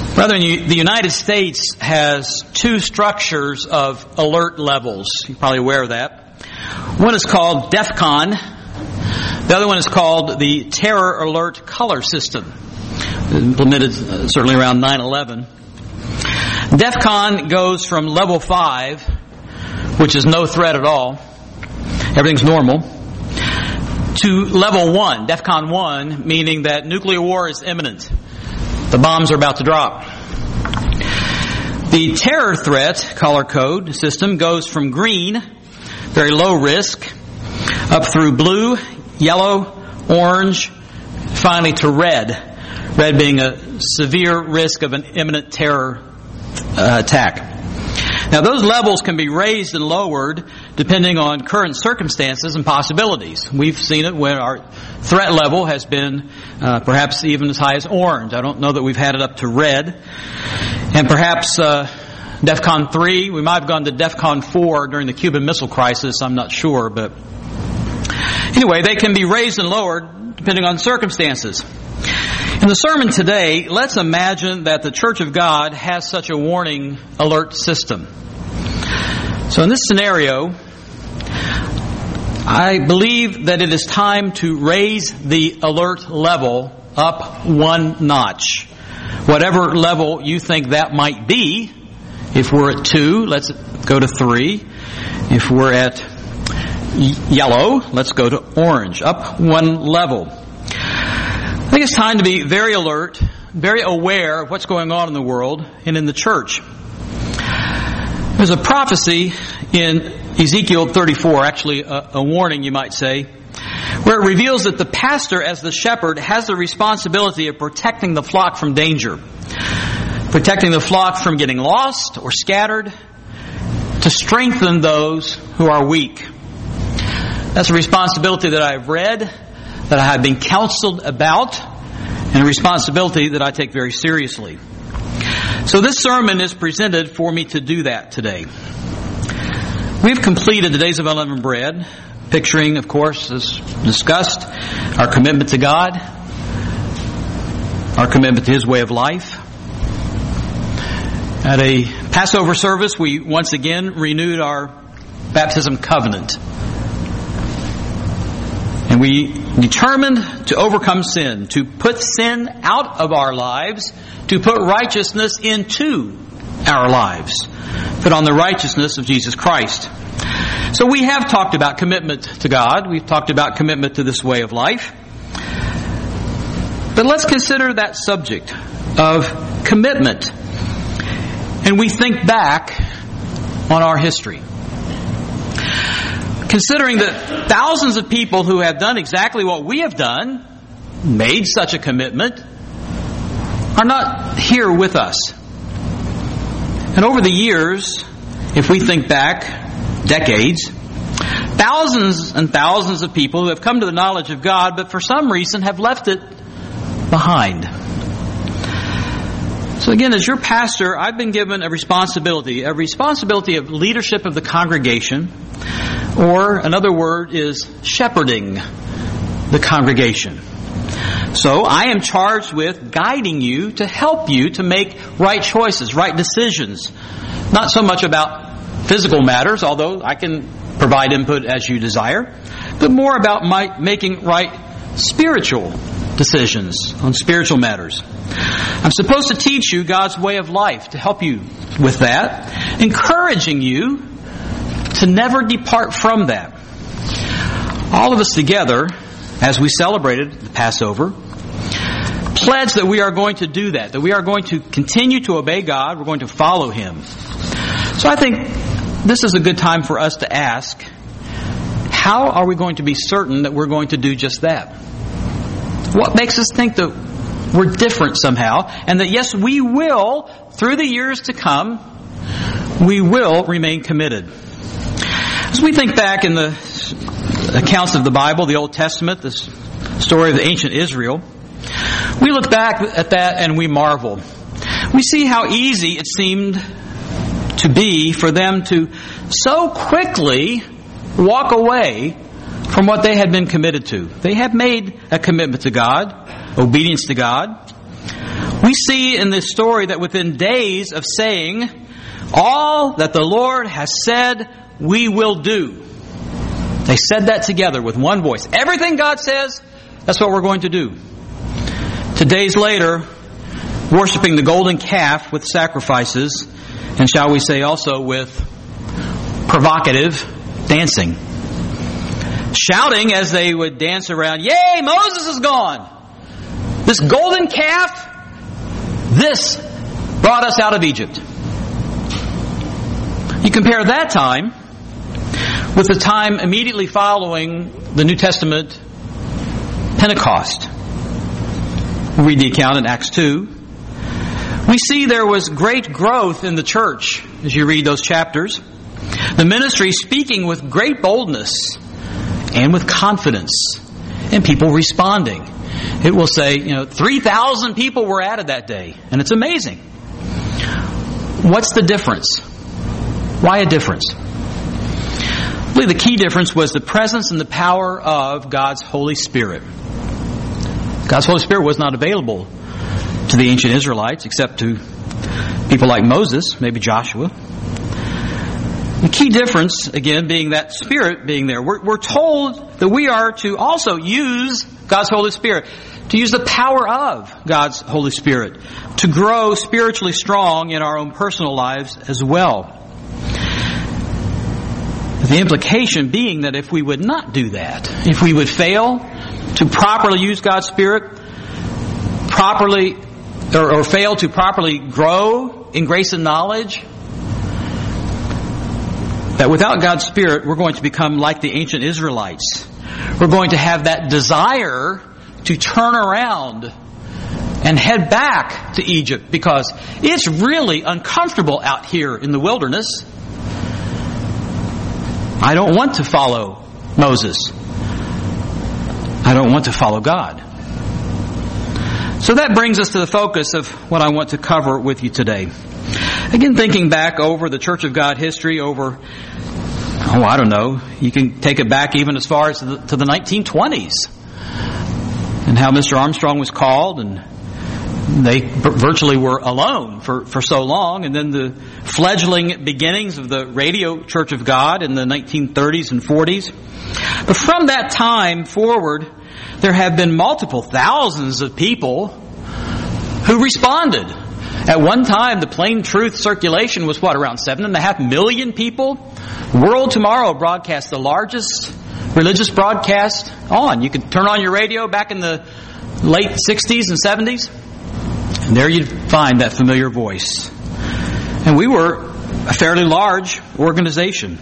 Brethren, the United States has two structures of alert levels. You're probably aware of that. One is called DEFCON. The other one is called the Terror Alert Color System, implemented certainly around 9/11. DEFCON goes from level 5, which is no threat at all, everything's normal, to level 1, DEFCON 1, meaning that nuclear war is imminent. The bombs are about to drop. The terror threat color code system goes from green, very low risk, up through blue, yellow, orange, finally to red. Red being a severe risk of an imminent terror attack. Now those levels can be raised and lowered depending on current circumstances and possibilities. We've seen it when our threat level has been perhaps even as high as orange. I don't know that we've had it up to red. And perhaps DEFCON 3, we might have gone to DEFCON 4 during the Cuban Missile Crisis, I'm not sure. But anyway, they can be raised and lowered depending on circumstances. In the sermon today, let's imagine that the Church of God has such a warning alert system. So in this scenario, I believe that it is time to raise the alert level up one notch. Whatever level you think that might be. If we're at 2, let's go to 3. If we're at yellow, let's go to orange. Up one level. I think it's time to be very alert, very aware of what's going on in the world and in the church. There's a prophecy in Ezekiel 34, actually a warning you might say, where it reveals that the pastor as the shepherd has the responsibility of protecting the flock from danger, protecting the flock from getting lost or scattered, to strengthen those who are weak. That's a responsibility that I've read, that I have been counseled about, and a responsibility that I take very seriously. So this sermon is presented for me to do that today. We've completed the Days of Unleavened Bread, picturing, of course, as discussed, our commitment to God, our commitment to His way of life. At a Passover service, we once again renewed our baptism covenant. And we determined to overcome sin, to put sin out of our lives, to put righteousness into our lives. Put on the righteousness of Jesus Christ. So we have talked about commitment to God. We've talked about commitment to this way of life. But let's consider that subject of commitment. And we think back on our history. Considering that thousands of people who have done exactly what we have done, made such a commitment, are not here with us. And over the years, if we think back decades, thousands and thousands of people who have come to the knowledge of God, but for some reason have left it behind. So again, as your pastor, I've been given a responsibility of leadership of the congregation, or another word is shepherding the congregation. So I am charged with guiding you to help you to make right choices, right decisions. Not so much about physical matters, although I can provide input as you desire, but more about making right spiritual decisions on spiritual matters. I'm supposed to teach you God's way of life to help you with that, encouraging you to never depart from that. All of us together, as we celebrated the Passover, pledged that we are going to do that we are going to continue to obey God, we're going to follow Him. So I think this is a good time for us to ask, how are we going to be certain that we're going to do just that? What makes us think that we're different somehow, and that yes, we will, through the years to come, we will remain committed? As we think back in the accounts of the Bible, the Old Testament, the story of the ancient Israel, we look back at that and we marvel. We see how easy it seemed to be for them to so quickly walk away from what they had been committed to. They had made a commitment to God, obedience to God. We We see in this story that within days of saying, all that the Lord has said, we will do. They said that together with one voice. Everything God says, that's what we're going to do. 2 days later, worshiping the golden calf with sacrifices, and shall we say also with provocative dancing. Shouting as they would dance around, "Yay, Moses is gone! This golden calf, this brought us out of Egypt." You compare that time with the time immediately following the New Testament Pentecost. We read the account in Acts 2. We see there was great growth in the church as you read those chapters. The ministry speaking with great boldness and with confidence, and people responding. It will say, 3,000 people were added that day, and it's amazing. What's the difference? Why a difference? I believe the key difference was the presence and the power of God's Holy Spirit. God's Holy Spirit was not available to the ancient Israelites except to people like Moses, maybe Joshua. The key difference, again, being that Spirit being there. We're told that we are to also use God's Holy Spirit, to use the power of God's Holy Spirit, to grow spiritually strong in our own personal lives as well. The implication being that if we would not do that, if we would fail to properly use God's Spirit, or fail to properly grow in grace and knowledge, that without God's Spirit, we're going to become like the ancient Israelites. We're going to have that desire to turn around and head back to Egypt because it's really uncomfortable out here in the wilderness. I don't want to follow Moses. I don't want to follow God. So that brings us to the focus of what I want to cover with you today. Again, thinking back over the Church of God history over, I don't know, you can take it back even as far as to the 1920s. And how Mr. Armstrong was called, and they virtually were alone for so long. And then the fledgling beginnings of the Radio Church of God in the 1930s and 40s. But from that time forward, there have been multiple thousands of people who responded. At one time, the Plain Truth circulation was around 7.5 million people. World Tomorrow broadcast the largest religious broadcast on. You could turn on your radio back in the late 60s and 70s, and there you'd find that familiar voice. And we were a fairly large organization.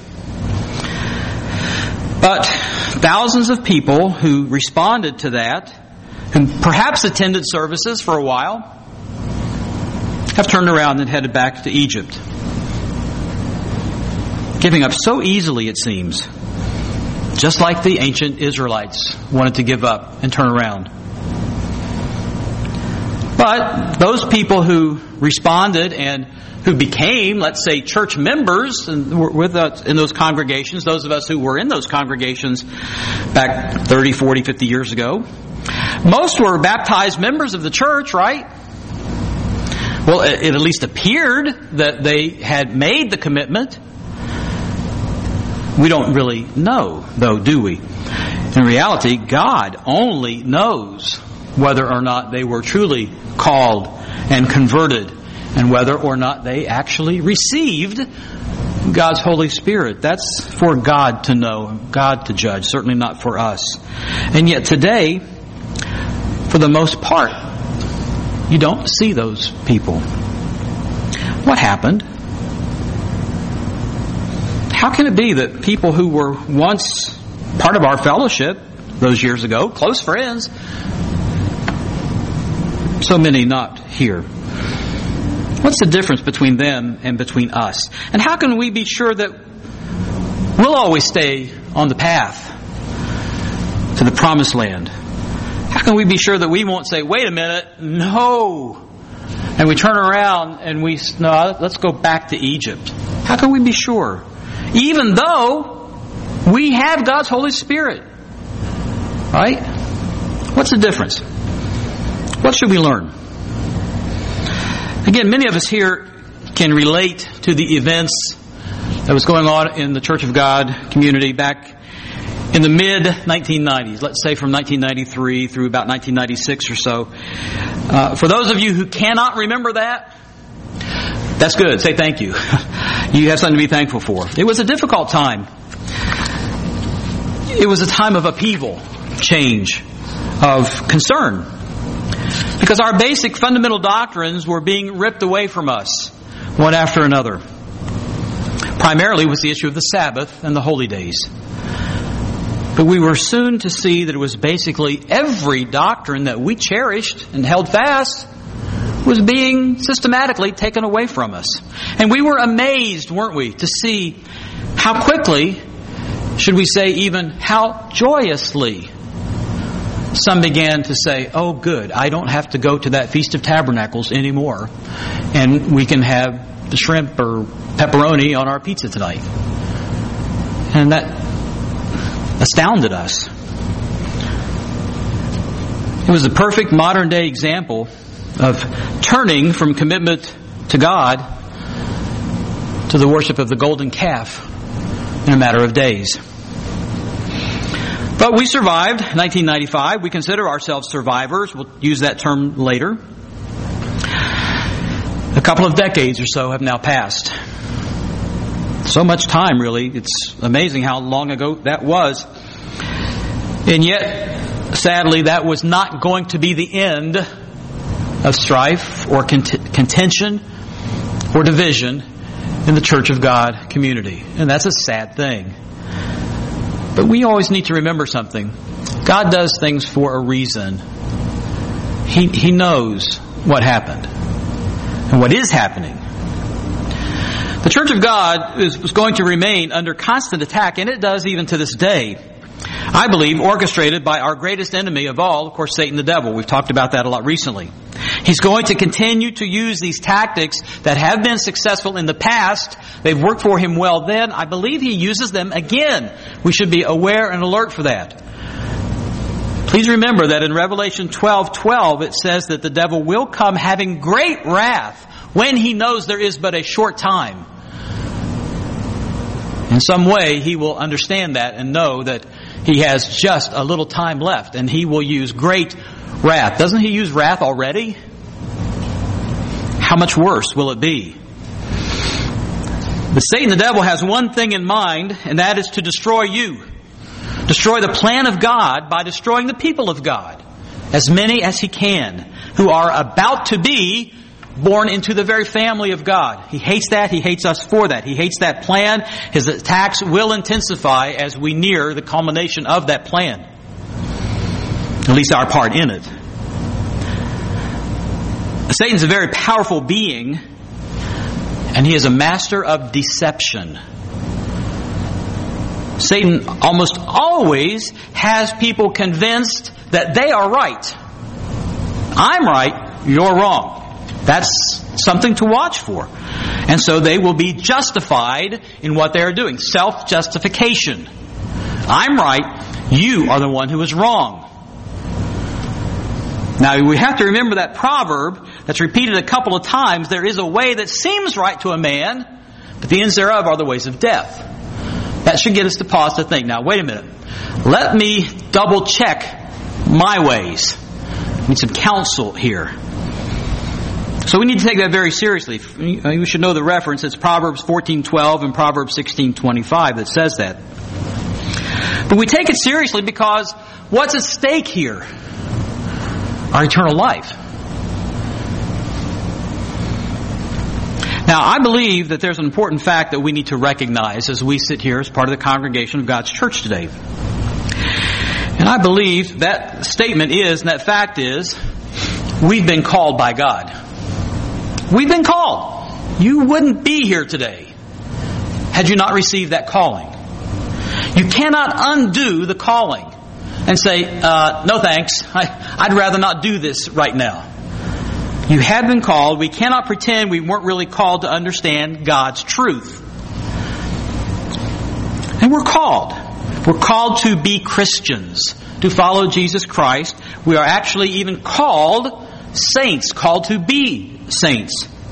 But thousands of people who responded to that, who perhaps attended services for a while, have turned around and headed back to Egypt. Giving up so easily, it seems. Just like the ancient Israelites wanted to give up and turn around. But those people who responded and who became, let's say, church members and were with us in those congregations, those of us who were in those congregations back 30, 40, 50 years ago, most were baptized members of the church, right? Well, it at least appeared that they had made the commitment. We don't really know, though, do we? In reality, God only knows whether or not they were truly called and converted, and whether or not they actually received God's Holy Spirit. That's for God to know, God to judge, certainly not for us. And yet today, for the most part, you don't see those people. What happened? How can it be that people who were once part of our fellowship those years ago, close friends, so many not here? What's the difference between them and between us? And how can we be sure that we'll always stay on the path to the promised land? How can we be sure that we won't say, wait a minute, no, and we turn around and let's go back to Egypt? How can we be sure? Even though we have God's Holy Spirit. Right? What's the difference? What should we learn? Again, many of us here can relate to the events that was going on in the Church of God community back in the mid-1990s, let's say from 1993 through about 1996 or so. For those of you who cannot remember that, that's good. Say thank you. You have something to be thankful for. It was a difficult time. It was a time of upheaval, change, of concern. Because our basic fundamental doctrines were being ripped away from us, one after another. Primarily was the issue of the Sabbath and the holy days. But we were soon to see that it was basically every doctrine that we cherished and held fast was being systematically taken away from us. And we were amazed, weren't we, to see how quickly, should we say even how joyously, some began to say, oh good, I don't have to go to that Feast of Tabernacles anymore, and we can have the shrimp or pepperoni on our pizza tonight. And that astounded us. It was the perfect modern day example of turning from commitment to God to the worship of the golden calf in a matter of days. But we survived 1995. We consider ourselves survivors. We'll use that term later. A couple of decades or so have now passed. So much time, really. It's amazing how long ago that was. And yet, sadly, that was not going to be the end of strife or contention or division in the Church of God community. And that's a sad thing. But we always need to remember something. God does things for a reason. He knows what happened and what is happening. The Church of God is going to remain under constant attack, and it does even to this day. I believe orchestrated by our greatest enemy of all, of course, Satan the devil. We've talked about that a lot recently. He's going to continue to use these tactics that have been successful in the past. They've worked for him well then. I believe he uses them again. We should be aware and alert for that. Please remember that in Revelation 12:12 it says that the devil will come having great wrath when he knows there is but a short time. In some way he will understand that and know that he has just a little time left, and he will use great wrath. Doesn't he use wrath already? How much worse will it be? But Satan the devil has one thing in mind, and that is to destroy you. Destroy the plan of God by destroying the people of God, as many as he can, who are about to be born into the very family of God. He hates that. He hates us for that. He hates that plan. His attacks will intensify as we near the culmination of that plan. At least our part in it. Satan's a very powerful being, and he is a master of deception. Satan almost always has people convinced that they are right. I'm right, you're wrong. That's something to watch for. And so they will be justified in what they are doing. Self-justification. I'm right, you are the one who is wrong. Now we have to remember that proverb that's repeated a couple of times. There is a way that seems right to a man, but the ends thereof are the ways of death. That should get us to pause to think. Now wait a minute. Let me double check my ways. I need some counsel here. So we need to take that very seriously. We should know the reference. It's Proverbs 14:12 and Proverbs 16:25 that says that. But we take it seriously because what's at stake here? Our eternal life. Now, I believe that there's an important fact that we need to recognize as we sit here as part of the congregation of God's church today. And I believe that statement is, and that fact is, we've been called by God. We've been called. You wouldn't be here today had you not received that calling. You cannot undo the calling and say, no thanks, I'd rather not do this right now. You have been called. We cannot pretend we weren't really called to understand God's truth. And we're called. We're called to be Christians, to follow Jesus Christ. We are actually even called saints, called to be saints.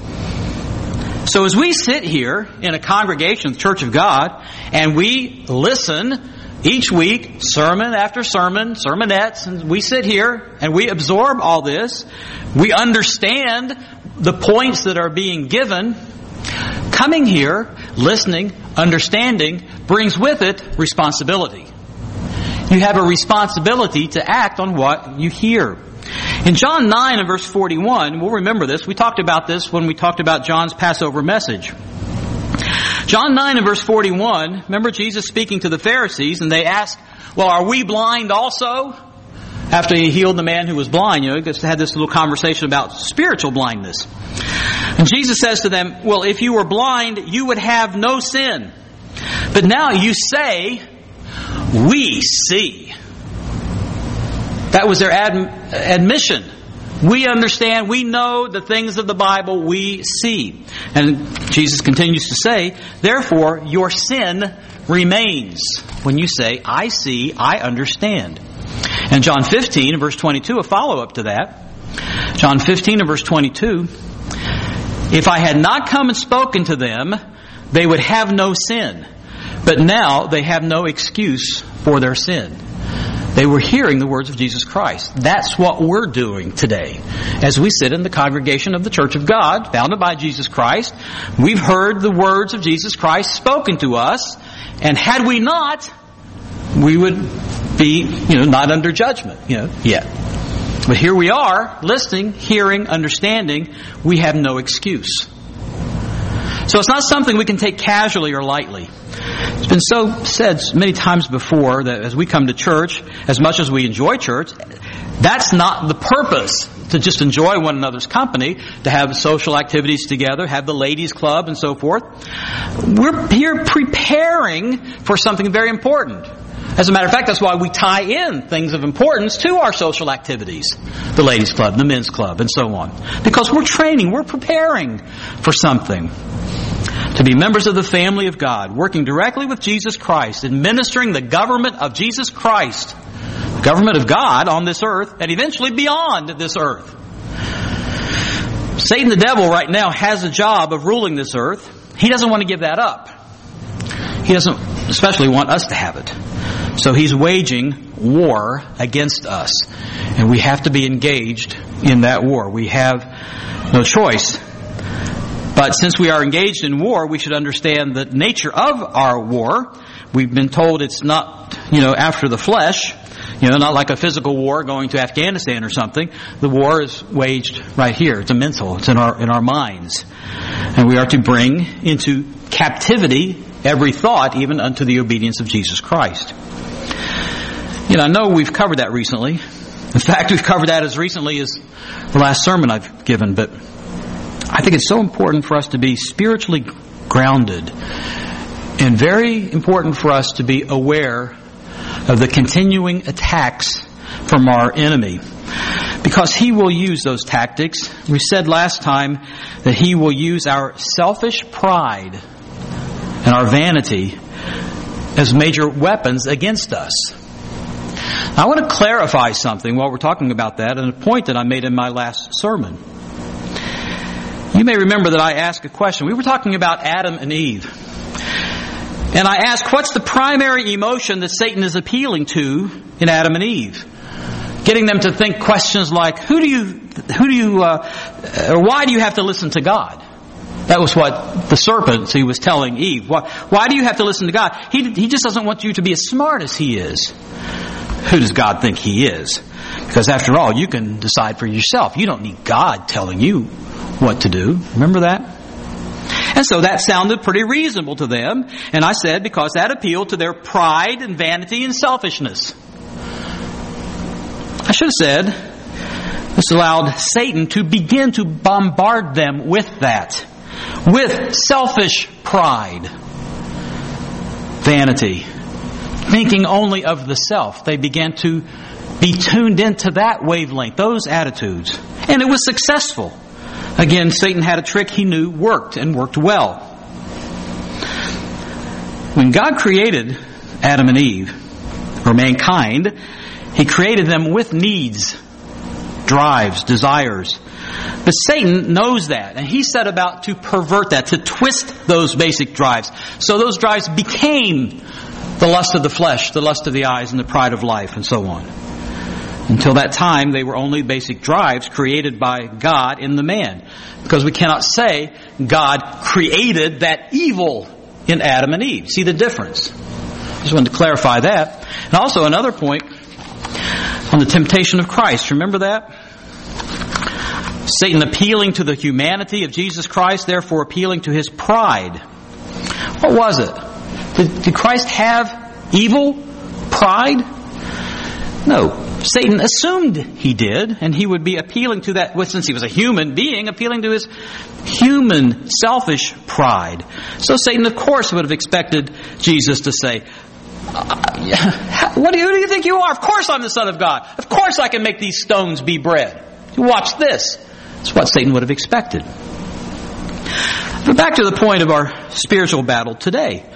So as we sit here in a congregation, the Church of God, and we listen each week, sermon after sermon, sermonettes, and we sit here and we absorb all this, we understand the points that are being given. Coming here, listening, understanding, brings with it responsibility. You have a responsibility to act on what you hear. In John 9 and verse 41, we'll remember this. We talked about this when we talked about John's Passover message. John 9 and verse 41, remember Jesus speaking to the Pharisees, and they ask, well, are we blind also? After he healed the man who was blind, just had this little conversation about spiritual blindness. And Jesus says to them, well, if you were blind, you would have no sin. But now you say, we see. That was their admission. We understand, we know the things of the Bible, we see. And Jesus continues to say, therefore, your sin remains. When you say, I see, I understand. And John 15 and verse 22, a follow-up to that. John 15 and verse 22, if I had not come and spoken to them, they would have no sin. But now they have no excuse for their sin. They were hearing the words of Jesus Christ. That's what we're doing today. As we sit in the congregation of the Church of God, founded by Jesus Christ, we've heard the words of Jesus Christ spoken to us, and had we not, we would be, not under judgment, yet. But here we are, listening, hearing, understanding. We have no excuse. So it's not something we can take casually or lightly. It's been so said many times before that as we come to church, as much as we enjoy church, that's not the purpose, to just enjoy one another's company, to have social activities together, have the ladies' club and so forth. We're here preparing for something very important. As a matter of fact, that's why we tie in things of importance to our social activities. The ladies' club, the men's club, and so on. Because we're training, we're preparing for something. To be members of the family of God, working directly with Jesus Christ, administering the government of Jesus Christ, the government of God on this earth, and eventually beyond this earth. Satan, the devil, right now has a job of ruling this earth. He doesn't want to give that up. He doesn't especially want us to have it. So he's waging war against us. And we have to be engaged in that war. We have no choice. But since we are engaged in war, we should understand the nature of our war. We've been told it's not, after the flesh, not like a physical war going to Afghanistan or something. The war is waged right here. It's a mental. It's in our minds. And we are to bring into captivity every thought, even unto the obedience of Jesus Christ. I know we've covered that recently. In fact, we've covered that as recently as the last sermon I've given, but I think it's so important for us to be spiritually grounded, and very important for us to be aware of the continuing attacks from our enemy, because he will use those tactics. We said last time that he will use our selfish pride and our vanity as major weapons against us. I want to clarify something while we're talking about that, and a point that I made in my last sermon. You may remember that I asked a question. We were talking about Adam and Eve. And I asked, what's the primary emotion that Satan is appealing to in Adam and Eve? Getting them to think questions like, why do you have to listen to God? That was what the serpent, he was telling Eve. Why do you have to listen to God? He just doesn't want you to be as smart as he is. Who does God think he is? Because after all, you can decide for yourself. You don't need God telling you what to do. Remember that? And so that sounded pretty reasonable to them. And I said, because that appealed to their pride and vanity and selfishness. I should have said, this allowed Satan to begin to bombard them with that. With selfish pride, vanity, thinking only of the self. They began to be tuned into that wavelength, those attitudes. And it was successful. Again, Satan had a trick he knew worked and worked well. When God created Adam and Eve, or mankind, He created them with needs, drives, desires. But Satan knows that, and he set about to pervert that, to twist those basic drives. So those drives became the lust of the flesh, the lust of the eyes, and the pride of life, and so on. Until that time, they were only basic drives created by God in the man. Because we cannot say God created that evil in Adam and Eve. See the difference? Just wanted to clarify that. And also another point on the temptation of Christ. Remember that? Satan appealing to the humanity of Jesus Christ, therefore appealing to his pride. What was it? Did Christ have evil pride? No. Satan assumed he did, and he would be appealing to that, since he was a human being, appealing to his human, selfish pride. So Satan, of course, would have expected Jesus to say, who do you think you are? Of course I'm the Son of God. Of course I can make these stones be bread. Watch this. That's what Satan would have expected. But back to the point of our spiritual battle today.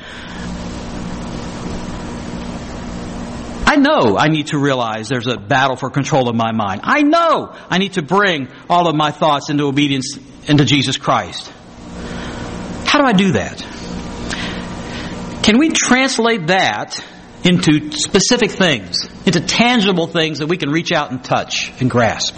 I know I need to realize there's a battle for control of my mind. I know I need to bring all of my thoughts into obedience into Jesus Christ. How do I do that? Can we translate that into specific things, into tangible things that we can reach out and touch and grasp?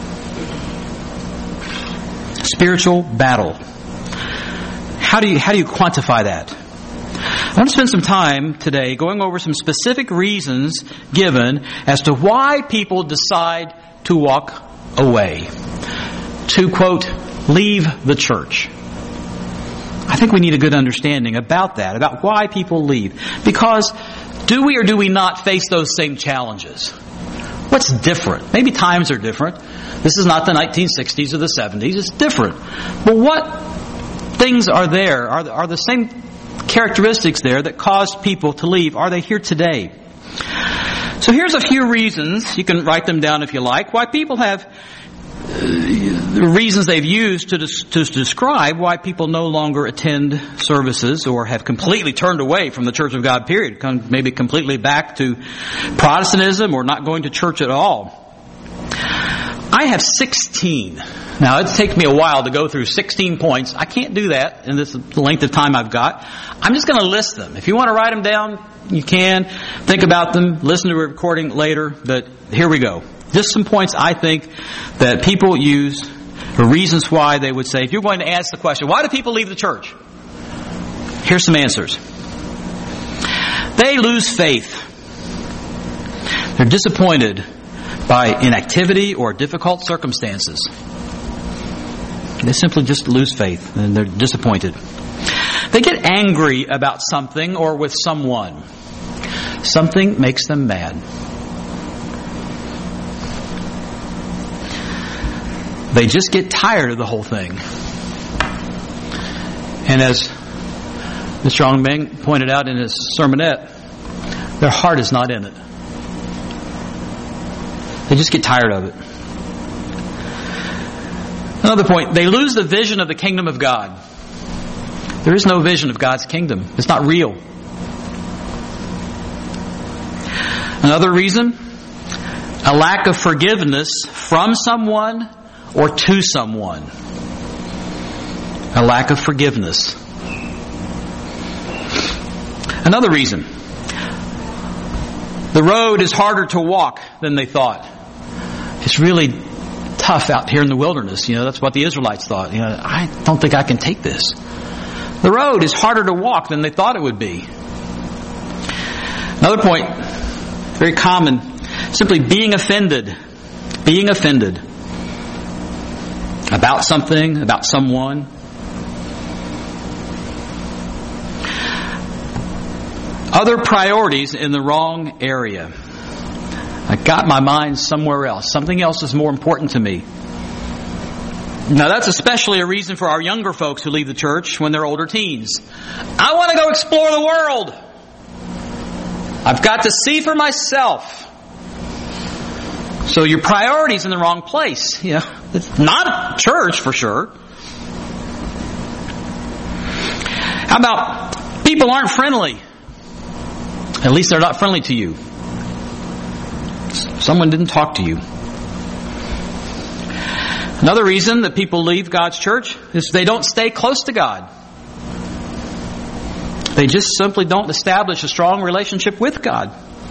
Spiritual battle. How do you quantify that? I want to spend some time today going over some specific reasons given as to why people decide to walk away. To, quote, leave the church. I think we need a good understanding about that, about why people leave. Because do we or do we not face those same challenges? What's different? Maybe times are different. This is not the 1960s or the 70s. It's different. But what things are there? Are the same characteristics there that caused people to leave? Are they here today? So here's a few reasons. You can write them down if you like. Why people have the reasons they've used to describe why people no longer attend services or have completely turned away from the Church of God, period. Maybe completely back to Protestantism or not going to church at all. I have 16. Now, it takes me a while to go through 16 points. I can't do that in this length of time I've got. I'm just going to list them. If you want to write them down, you can. Think about them. Listen to a recording later. But here we go. Just some points I think that people use, or reasons why they would say, if you're going to ask the question, why do people leave the church? Here's some answers. They lose faith. They're disappointed by inactivity or difficult circumstances. They simply just lose faith and they're disappointed. They get angry about something or with someone. Something makes them mad. They just get tired of the whole thing. And as Mr. Ong Meng pointed out in his sermonette, their heart is not in it. They just get tired of it. Another point, they lose the vision of the kingdom of God. There is no vision of God's kingdom. It's not real. Another reason, a lack of forgiveness from someone or to someone. A lack of forgiveness. Another reason, the road is harder to walk than they thought. It's really tough out here in the wilderness. That's what the Israelites thought. I don't think I can take this. The road is harder to walk than they thought it would be. Another point, very common, simply being offended. Being offended. About something, about someone. Other priorities in the wrong area. I got my mind somewhere else. Something else is more important to me. Now that's especially a reason for our younger folks who leave the church when they're older teens. I want to go explore the world. I've got to see for myself. So your priority's in the wrong place. It's not church for sure. How about people aren't friendly? At least they're not friendly to you. Someone didn't talk to you. Another reason that people leave God's church is they don't stay close to God. They just simply don't establish a strong relationship with God.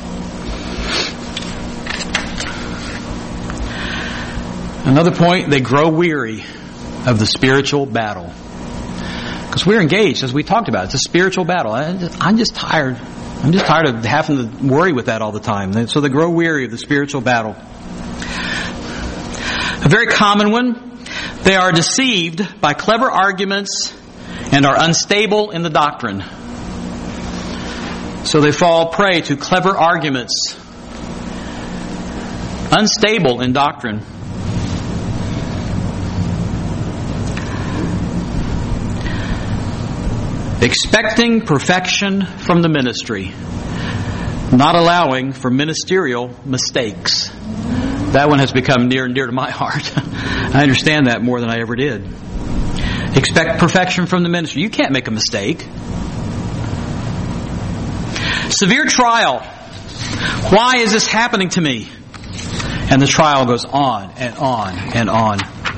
Another point, they grow weary of the spiritual battle. Because we're engaged, as we talked about. It's a spiritual battle. I'm just tired. I'm just tired of having to worry with that all the time. So they grow weary of the spiritual battle. A very common one, they are deceived by clever arguments and are unstable in the doctrine. So they fall prey to clever arguments, unstable in doctrine. Expecting perfection from the ministry, not allowing for ministerial mistakes. That one has become near and dear to my heart. I understand that more than I ever did. Expect perfection from the ministry. You can't make a mistake. Severe trial. Why is this happening to me? And the trial goes on and on and on.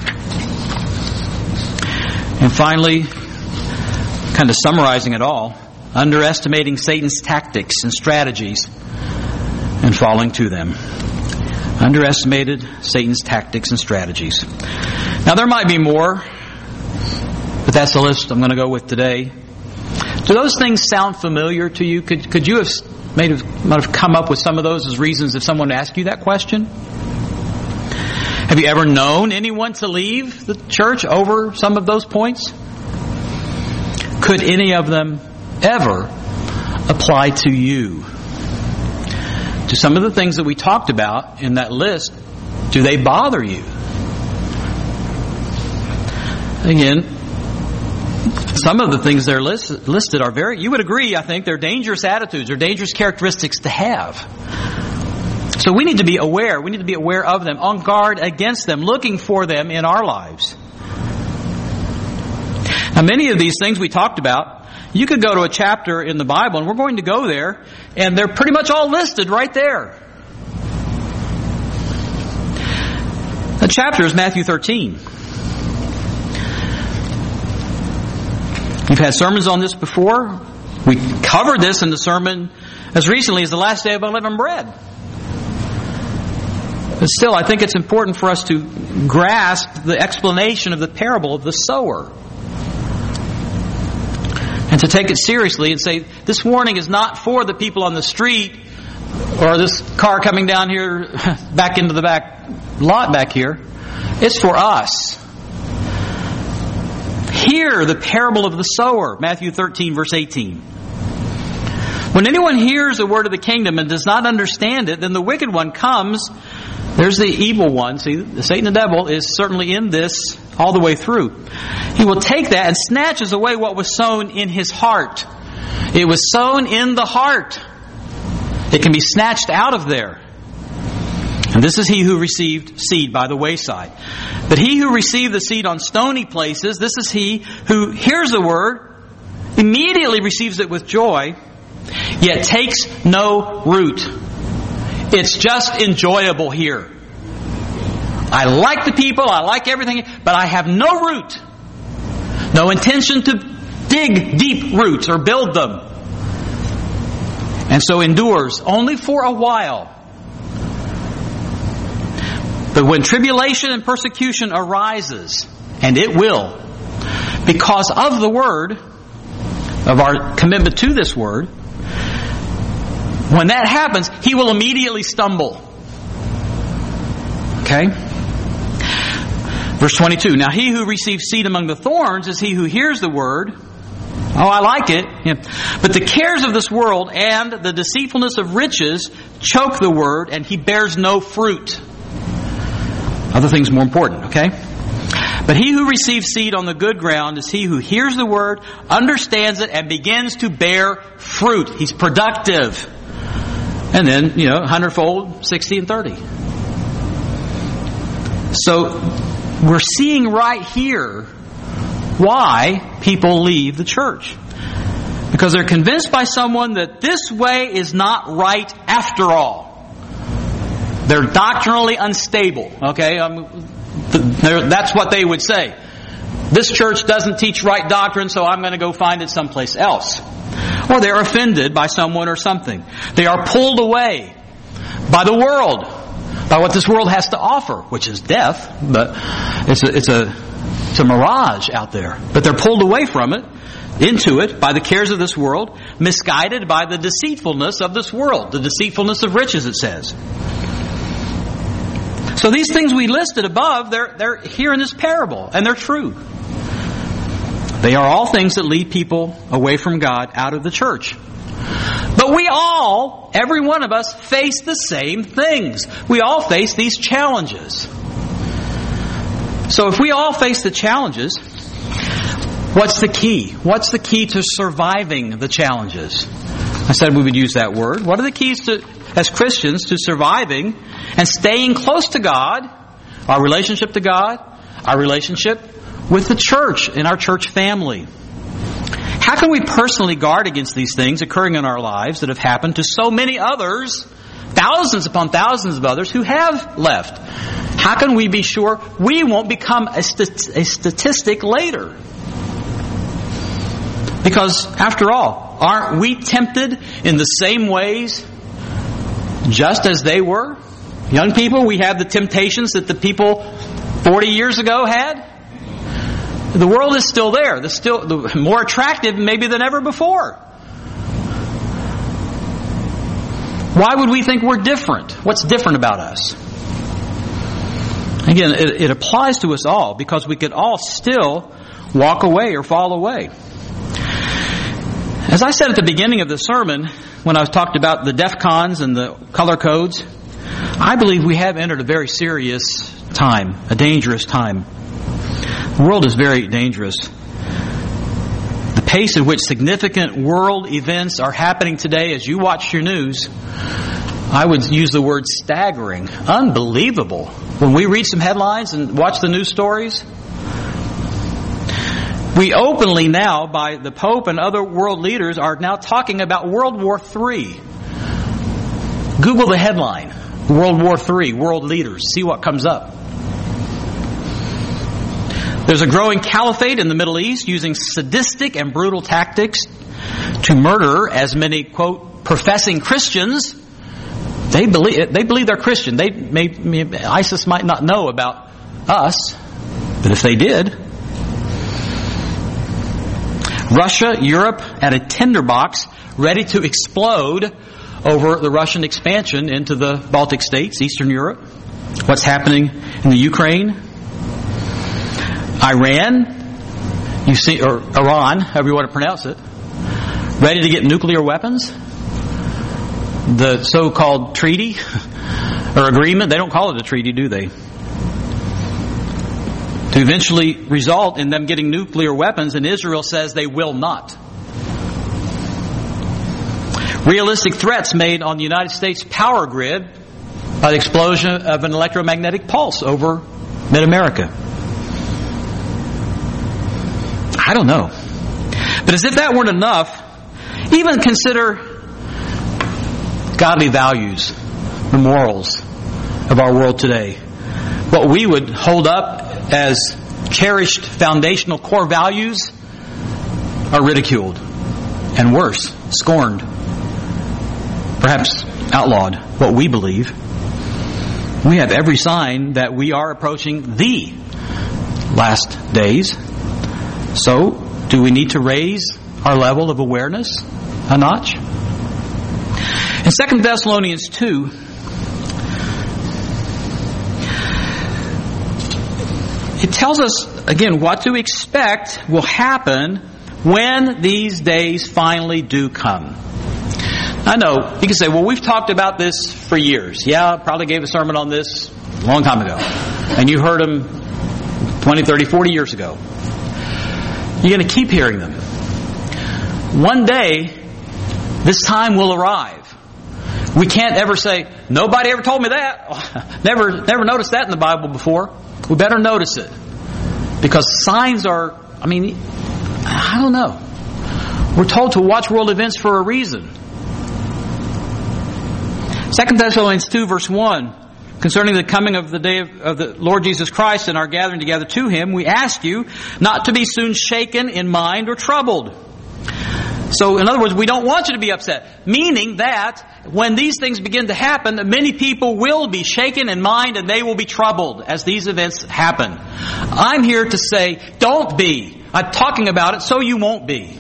And finally, kind of summarizing it all, underestimating Satan's tactics and strategies and falling to them. Underestimated Satan's tactics and strategies. Now there might be more, but that's the list I'm going to go with today. Do those things sound familiar to you? Could you have might have come up with some of those as reasons if someone asked you that question? Have you ever known anyone to leave the church over some of those points? Could any of them ever apply to you? Do some of the things that we talked about in that list, do they bother you? Again, some of the things they're listed are very, you would agree, I think, they're dangerous attitudes or dangerous characteristics to have. So we need to be aware. We need to be aware of them, on guard against them, looking for them in our lives. Now, many of these things we talked about, you could go to a chapter in the Bible, and we're going to go there, and they're pretty much all listed right there. The chapter is Matthew 13. You've had sermons on this before. We covered this in the sermon as recently as the last day of unleavened bread. But still, I think it's important for us to grasp the explanation of the parable of the sower. And to take it seriously and say, this warning is not for the people on the street or this car coming down here back into the back lot back here. It's for us. Hear the parable of the sower, Matthew 13, verse 18. When anyone hears the word of the kingdom and does not understand it, then the wicked one comes. There's the evil one. See, Satan the devil is certainly in this all the way through. He will take that and snatches away what was sown in his heart. It was sown in the heart. It can be snatched out of there. And this is he who received seed by the wayside. But he who received the seed on stony places, this is he who hears the word, immediately receives it with joy, yet takes no root. It's just enjoyable here. I like the people, I like everything, but I have no root. No intention to dig deep roots or build them. And so endures only for a while. But when tribulation and persecution arises, and it will, because of the word, of our commitment to this word, when that happens, he will immediately stumble. Okay? Verse 22. Now he who receives seed among the thorns is he who hears the word. Oh, I like it. Yeah. But the cares of this world and the deceitfulness of riches choke the word, and he bears no fruit. Other things more important, okay? But he who receives seed on the good ground is he who hears the word, understands it, and begins to bear fruit. He's productive. And then, 100-fold, 60 and 30. So, we're seeing right here why people leave the church. Because they're convinced by someone that this way is not right after all. They're doctrinally unstable. Okay? That's what they would say. This church doesn't teach right doctrine, so I'm going to go find it someplace else. Or they're offended by someone or something. They are pulled away by the world, by what this world has to offer, which is death, but it's a mirage out there. But they're pulled away from it, into it, by the cares of this world, misguided by the deceitfulness of this world, the deceitfulness of riches, it says. So these things we listed above, they're here in this parable, and they're true. They are all things that lead people away from God, out of the church. But we all, every one of us, face the same things. We all face these challenges. So if we all face the challenges, what's the key? What's the key to surviving the challenges? I said we would use that word. What are the keys to, as Christians, to surviving and staying close to God, our relationship to God, our relationship with the church and our church family? How can we personally guard against these things occurring in our lives that have happened to so many others, thousands upon thousands of others who have left? How can we be sure we won't become a statistic later? Because, after all, aren't we tempted in the same ways just as they were? Young people, we have the temptations that the people 40 years ago had. The world is still there. It's still more attractive maybe than ever before. Why would we think we're different? What's different about us? Again, it applies to us all because we could all still walk away or fall away. As I said at the beginning of the sermon, when I was talked about the DEFCONs and the color codes, I believe we have entered a very serious time, a dangerous time. The world is very dangerous. The pace at which significant world events are happening today, as you watch your news, I would use the word staggering, unbelievable. When we read some headlines and watch the news stories, we openly now, by the Pope and other world leaders, are now talking about World War III. Google the headline, World War III, world leaders. See what comes up. There's a growing caliphate in the Middle East using sadistic and brutal tactics to murder as many, quote, professing Christians. They believe they're Christian. ISIS might not know about us, but if they did, Russia, Europe at a tinderbox, ready to explode over the Russian expansion into the Baltic states, Eastern Europe. What's happening in the Ukraine? Iran, you see, or Iran, however you want to pronounce it, ready to get nuclear weapons. The so-called treaty or agreement, they don't call it a treaty, do they? To eventually result in them getting nuclear weapons, and Israel says they will not. Realistic threats made on the United States power grid by the explosion of an electromagnetic pulse over mid-America. I don't know. But as if that weren't enough, even consider godly values, the morals of our world today. What we would hold up as cherished foundational core values are ridiculed and worse, scorned, perhaps outlawed. What we believe. We have every sign that we are approaching the last days. So, do we need to raise our level of awareness a notch? In 2 Thessalonians 2, it tells us, again, what to expect will happen when these days finally do come. I know, you can say, well, we've talked about this for years. Yeah, I probably gave a sermon on this a long time ago. And you heard them 20, 30, 40 years ago. You're going to keep hearing them. One day, this time will arrive. We can't ever say, nobody ever told me that. Never noticed that in the Bible before. We better notice it. Because signs are, I don't know. We're told to watch world events for a reason. 2 Thessalonians 2 verse 1. concerning the coming of the day of the Lord Jesus Christ and our gathering together to Him, we ask you not to be soon shaken in mind or troubled. So, in other words, we don't want you to be upset. Meaning that when these things begin to happen, many people will be shaken in mind and they will be troubled as these events happen. I'm here to say, don't be. I'm talking about it so you won't be.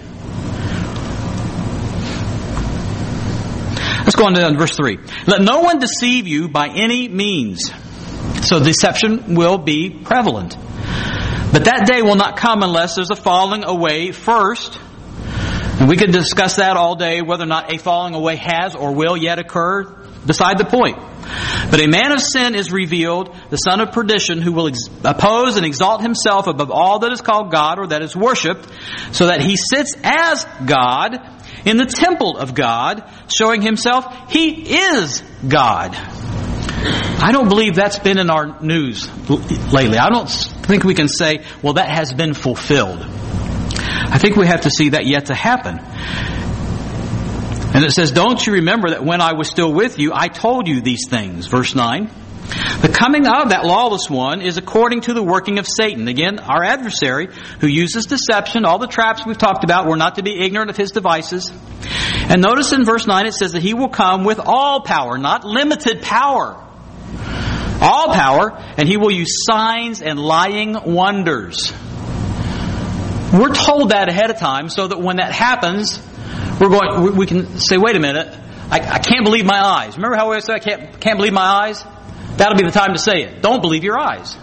Let's go on to verse 3. Let no one deceive you by any means. So deception will be prevalent. But that day will not come unless there's a falling away first. And we could discuss that all day, whether or not a falling away has or will yet occur, beside the point. But a man of sin is revealed, the son of perdition, who will oppose and exalt himself above all that is called God or that is worshipped, so that he sits as God in the temple of God, showing himself he is God. I don't believe that's been in our news lately. I don't think we can say, well, that has been fulfilled. I think we have to see that yet to happen. And it says, don't you remember that when I was still with you, I told you these things? Verse 9. The coming of that lawless one is according to the working of Satan. Again, our adversary, who uses deception, all the traps we've talked about, we're not to be ignorant of his devices. And notice in verse 9 it says that he will come with all power, not limited power. All power, and he will use signs and lying wonders. We're told that ahead of time so that when that happens, we can say, wait a minute, I can't believe my eyes. Remember how we say I can't believe my eyes? That'll be the time to say it. Don't believe your eyes.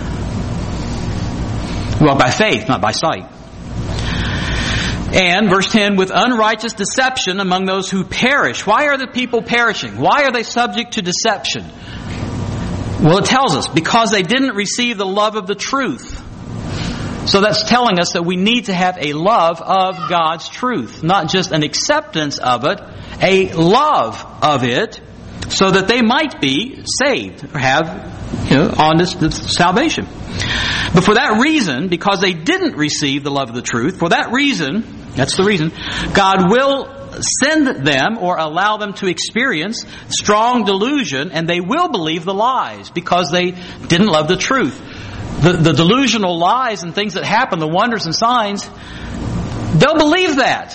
Well, by faith, not by sight. And, verse 10, with unrighteous deception among those who perish. Why are the people perishing? Why are they subject to deception? Well, it tells us, because they didn't receive the love of the truth. So that's telling us that we need to have a love of God's truth. Not just an acceptance of it, a love of it, so that they might be saved, or have, honest salvation. But for that reason, because they didn't receive the love of the truth, for that reason, that's the reason, God will send them or allow them to experience strong delusion, and they will believe the lies because they didn't love the truth. The delusional lies and things that happen, the wonders and signs, they'll believe that.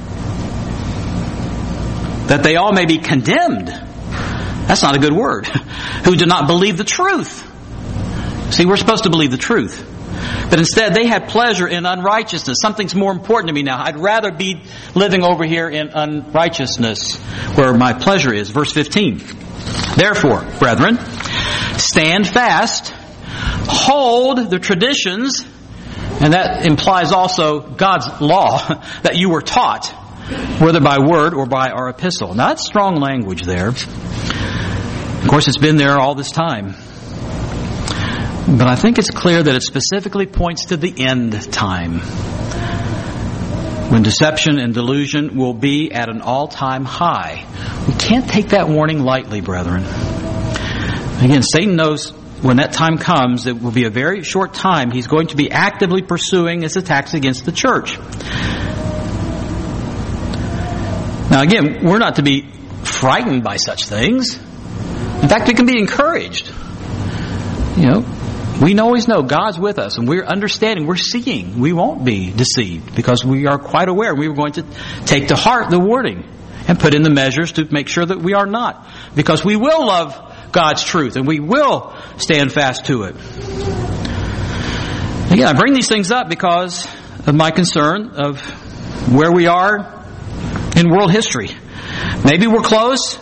That they all may be condemned. That's not a good word. Who do not believe the truth. See, we're supposed to believe the truth. But instead, they had pleasure in unrighteousness. Something's more important to me now. I'd rather be living over here in unrighteousness, where my pleasure is. Verse 15. Therefore, brethren, stand fast, hold the traditions, and that implies also God's law that you were taught, whether by word or by our epistle. Now, that's strong language there. Of course, it's been there all this time. But I think it's clear that it specifically points to the end time, when deception and delusion will be at an all-time high. We can't take that warning lightly, brethren. Again, Satan knows when that time comes, it will be a very short time. He's going to be actively pursuing his attacks against the church. Now again, we're not to be frightened by such things. In fact, we can be encouraged. We always know God's with us, and we're understanding, we're seeing. We won't be deceived because we are quite aware. We were going to take to heart the warning and put in the measures to make sure that we are not. Because we will love God's truth, and we will stand fast to it. Again, I bring these things up because of my concern of where we are in world history. Maybe we're close,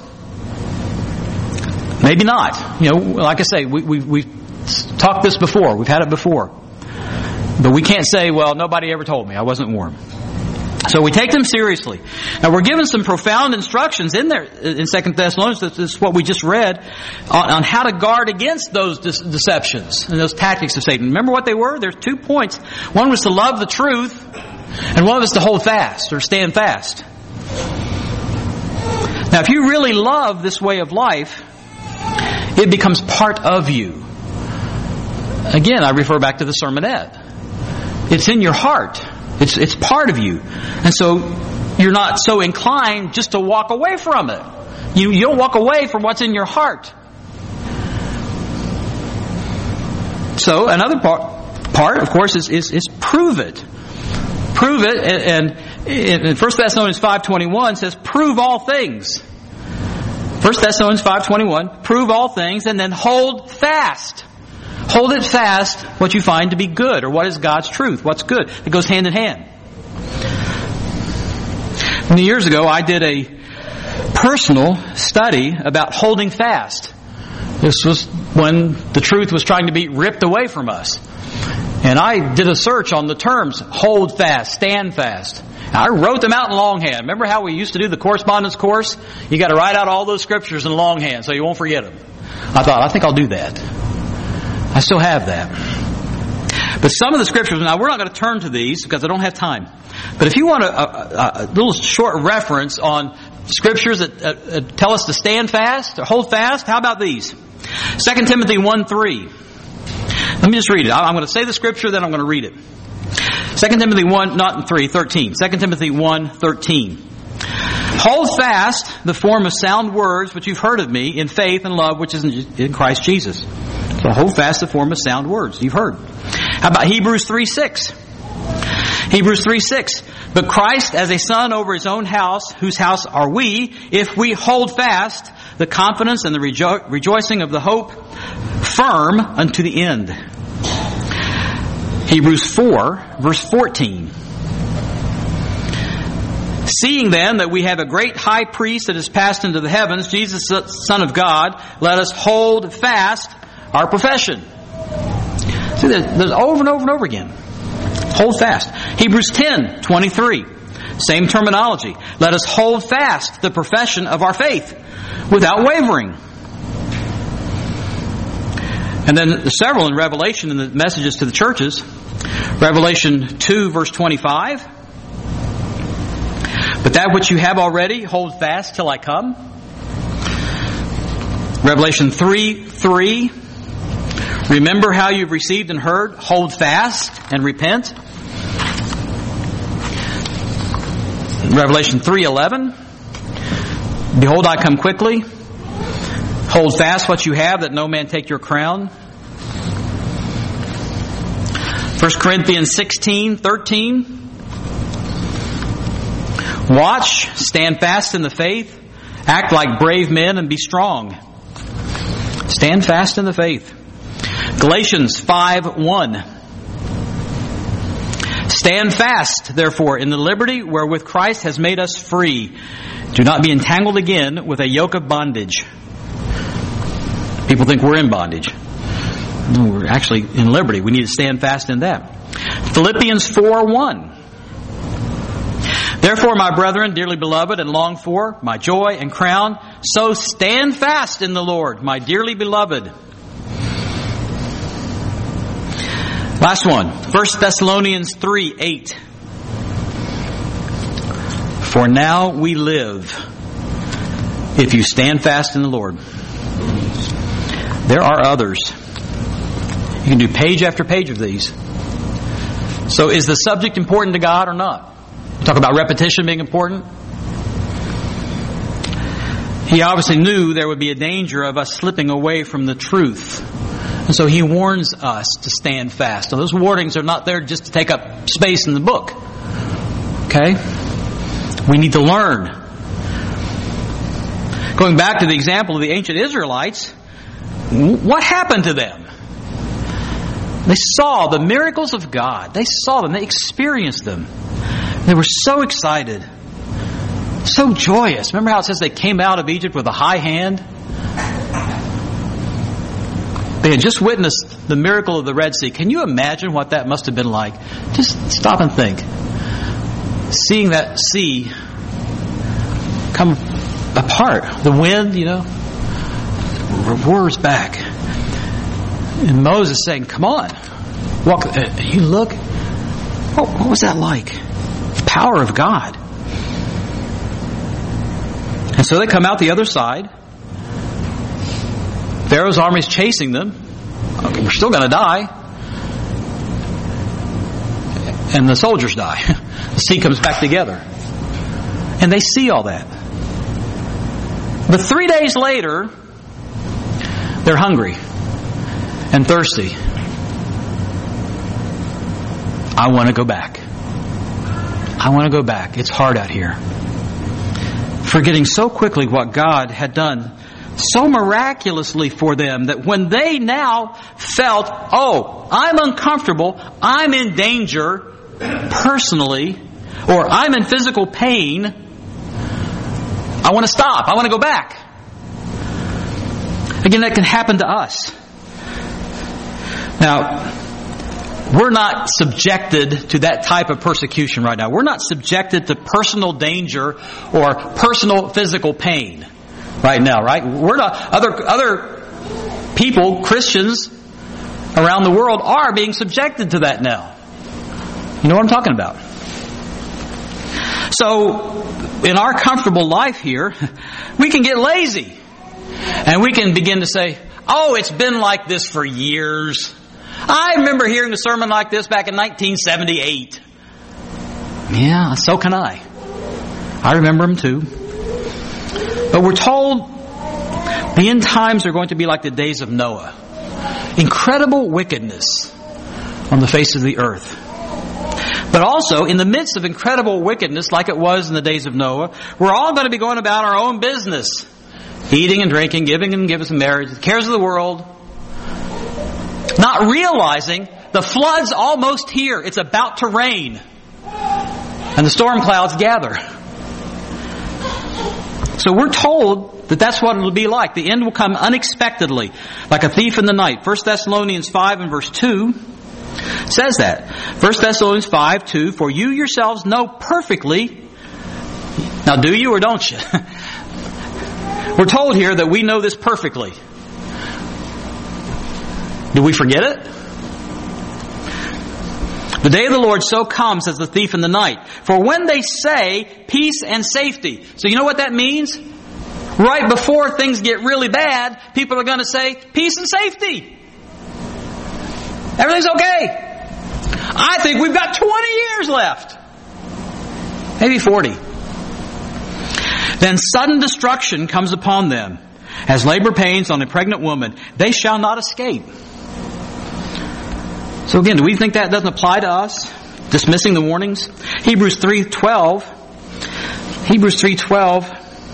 maybe not. Like I say, we've talked this before. We've had it before. But we can't say, well, nobody ever told me. I wasn't warned. So we take them seriously. Now we're given some profound instructions in there in 2 Thessalonians. This is what we just read on how to guard against those deceptions and those tactics of Satan. Remember what they were? There's 2 points. One was to love the truth, and one was to hold fast or stand fast. Now if you really love this way of life, it becomes part of you. Again, I refer back to the sermonette. It's in your heart. It's part of you. And so you're not so inclined just to walk away from it. You don't walk away from what's in your heart. So another part, of course, is prove it. Prove it, and in 1 Thessalonians 5:21 says, prove all things. 1 Thessalonians 5:21, prove all things, and then hold fast. Hold it fast what you find to be good, or what is God's truth, what's good. It goes hand in hand. Many years ago, I did a personal study about holding fast. This was when the truth was trying to be ripped away from us. And I did a search on the terms, hold fast, stand fast. I wrote them out in longhand. Remember how we used to do the correspondence course? You got to write out all those scriptures in longhand so you won't forget them. I think I'll do that. I still have that. But some of the scriptures, now we're not going to turn to these because I don't have time. But if you want a little short reference on scriptures that tell us to stand fast or hold fast, how about these? 2 Timothy 1:3. Let me just read it. I'm going to say the scripture, then I'm going to read it. 2 Timothy 1, not 3, 13. 2 Timothy 1:13. Hold fast the form of sound words which you've heard of me in faith and love which is in Christ Jesus. So hold fast the form of sound words you've heard. How about Hebrews 3:6? Hebrews 3:6. But Christ as a son over his own house, whose house are we, if we hold fast the confidence and the rejoicing of the hope firm unto the end. Hebrews 4, verse 14. Seeing then that we have a great high priest that has passed into the heavens, Jesus, the Son of God, let us hold fast our profession. See, there's over and over and over again. Hold fast. Hebrews 10:23. Same terminology. Let us hold fast the profession of our faith without wavering. And then several in Revelation in the messages to the churches. Revelation 2 verse 25. But that which you have already, hold fast till I come. Revelation 3:3. Remember how you've received and heard, hold fast and repent. Revelation 3:11. Behold, I come quickly. Hold fast what you have, that no man take your crown. 1 Corinthians 16:13. Watch, stand fast in the faith, act like brave men and be strong. Stand fast in the faith. Galatians 5:1. Stand fast, therefore, in the liberty wherewith Christ has made us free. Do not be entangled again with a yoke of bondage. People think we're in bondage. No, we're actually in liberty. We need to stand fast in that. Philippians 4:1. Therefore, my brethren, dearly beloved and longed for, my joy and crown, so stand fast in the Lord, my dearly beloved. Last one, 1 Thessalonians 3:8. For now we live, if you stand fast in the Lord. There are others. You can do page after page of these. So is the subject important to God or not? We talk about repetition being important. He obviously knew there would be a danger of us slipping away from the truth. And so He warns us to stand fast. So those warnings are not there just to take up space in the book. Okay? We need to learn. Going back to the example of the ancient Israelites, what happened to them? They saw the miracles of God. They saw them. They experienced them. They were so excited. So joyous. Remember how it says they came out of Egypt with a high hand? They had just witnessed the miracle of the Red Sea. Can you imagine what that must have been like? Just stop and think. Seeing that sea come apart. The wind, roars back. And Moses saying, come on. Walk. You look. What was that like? The power of God. And so they come out the other side. Pharaoh's army is chasing them. Okay, we're still going to die. And the soldiers die. The sea comes back together. And they see all that. But 3 days later, they're hungry and thirsty. I want to go back. I want to go back. It's hard out here. Forgetting so quickly what God had done so miraculously for them that when they now felt, oh, I'm uncomfortable, I'm in danger personally, or I'm in physical pain, I want to stop. I want to go back. Again, that can happen to us. Now, we're not subjected to that type of persecution right now. We're not subjected to personal danger or personal physical pain right now, right? We're not. Other people, Christians around the world, are being subjected to that now. You know what I'm talking about? So, in our comfortable life here, we can get lazy. And we can begin to say, oh, it's been like this for years. I remember hearing a sermon like this back in 1978. Yeah, so can I. I remember them too. But we're told the end times are going to be like the days of Noah. Incredible wickedness on the face of the earth. But also, in the midst of incredible wickedness, like it was in the days of Noah, we're all going to be going about our own business. Eating and drinking, giving and giving in marriage, the cares of the world. Not realizing the flood's almost here. It's about to rain. And the storm clouds gather. So we're told that that's what it will be like. The end will come unexpectedly, like a thief in the night. 1 Thessalonians 5 and verse 2 says that. 1 Thessalonians 5, 2, for you yourselves know perfectly. Now do you or don't you? We're told here that we know this perfectly. Do we forget it? The day of the Lord so comes as the thief in the night. For when they say peace and safety. So you know what that means? Right before things get really bad, people are going to say peace and safety. Everything's okay. I think we've got 20 years left. Maybe 40. Then sudden destruction comes upon them, as labor pains on a pregnant woman. They shall not escape. So again, do we think that doesn't apply to us? Dismissing the warnings? Hebrews 3:12. Hebrews 3:12.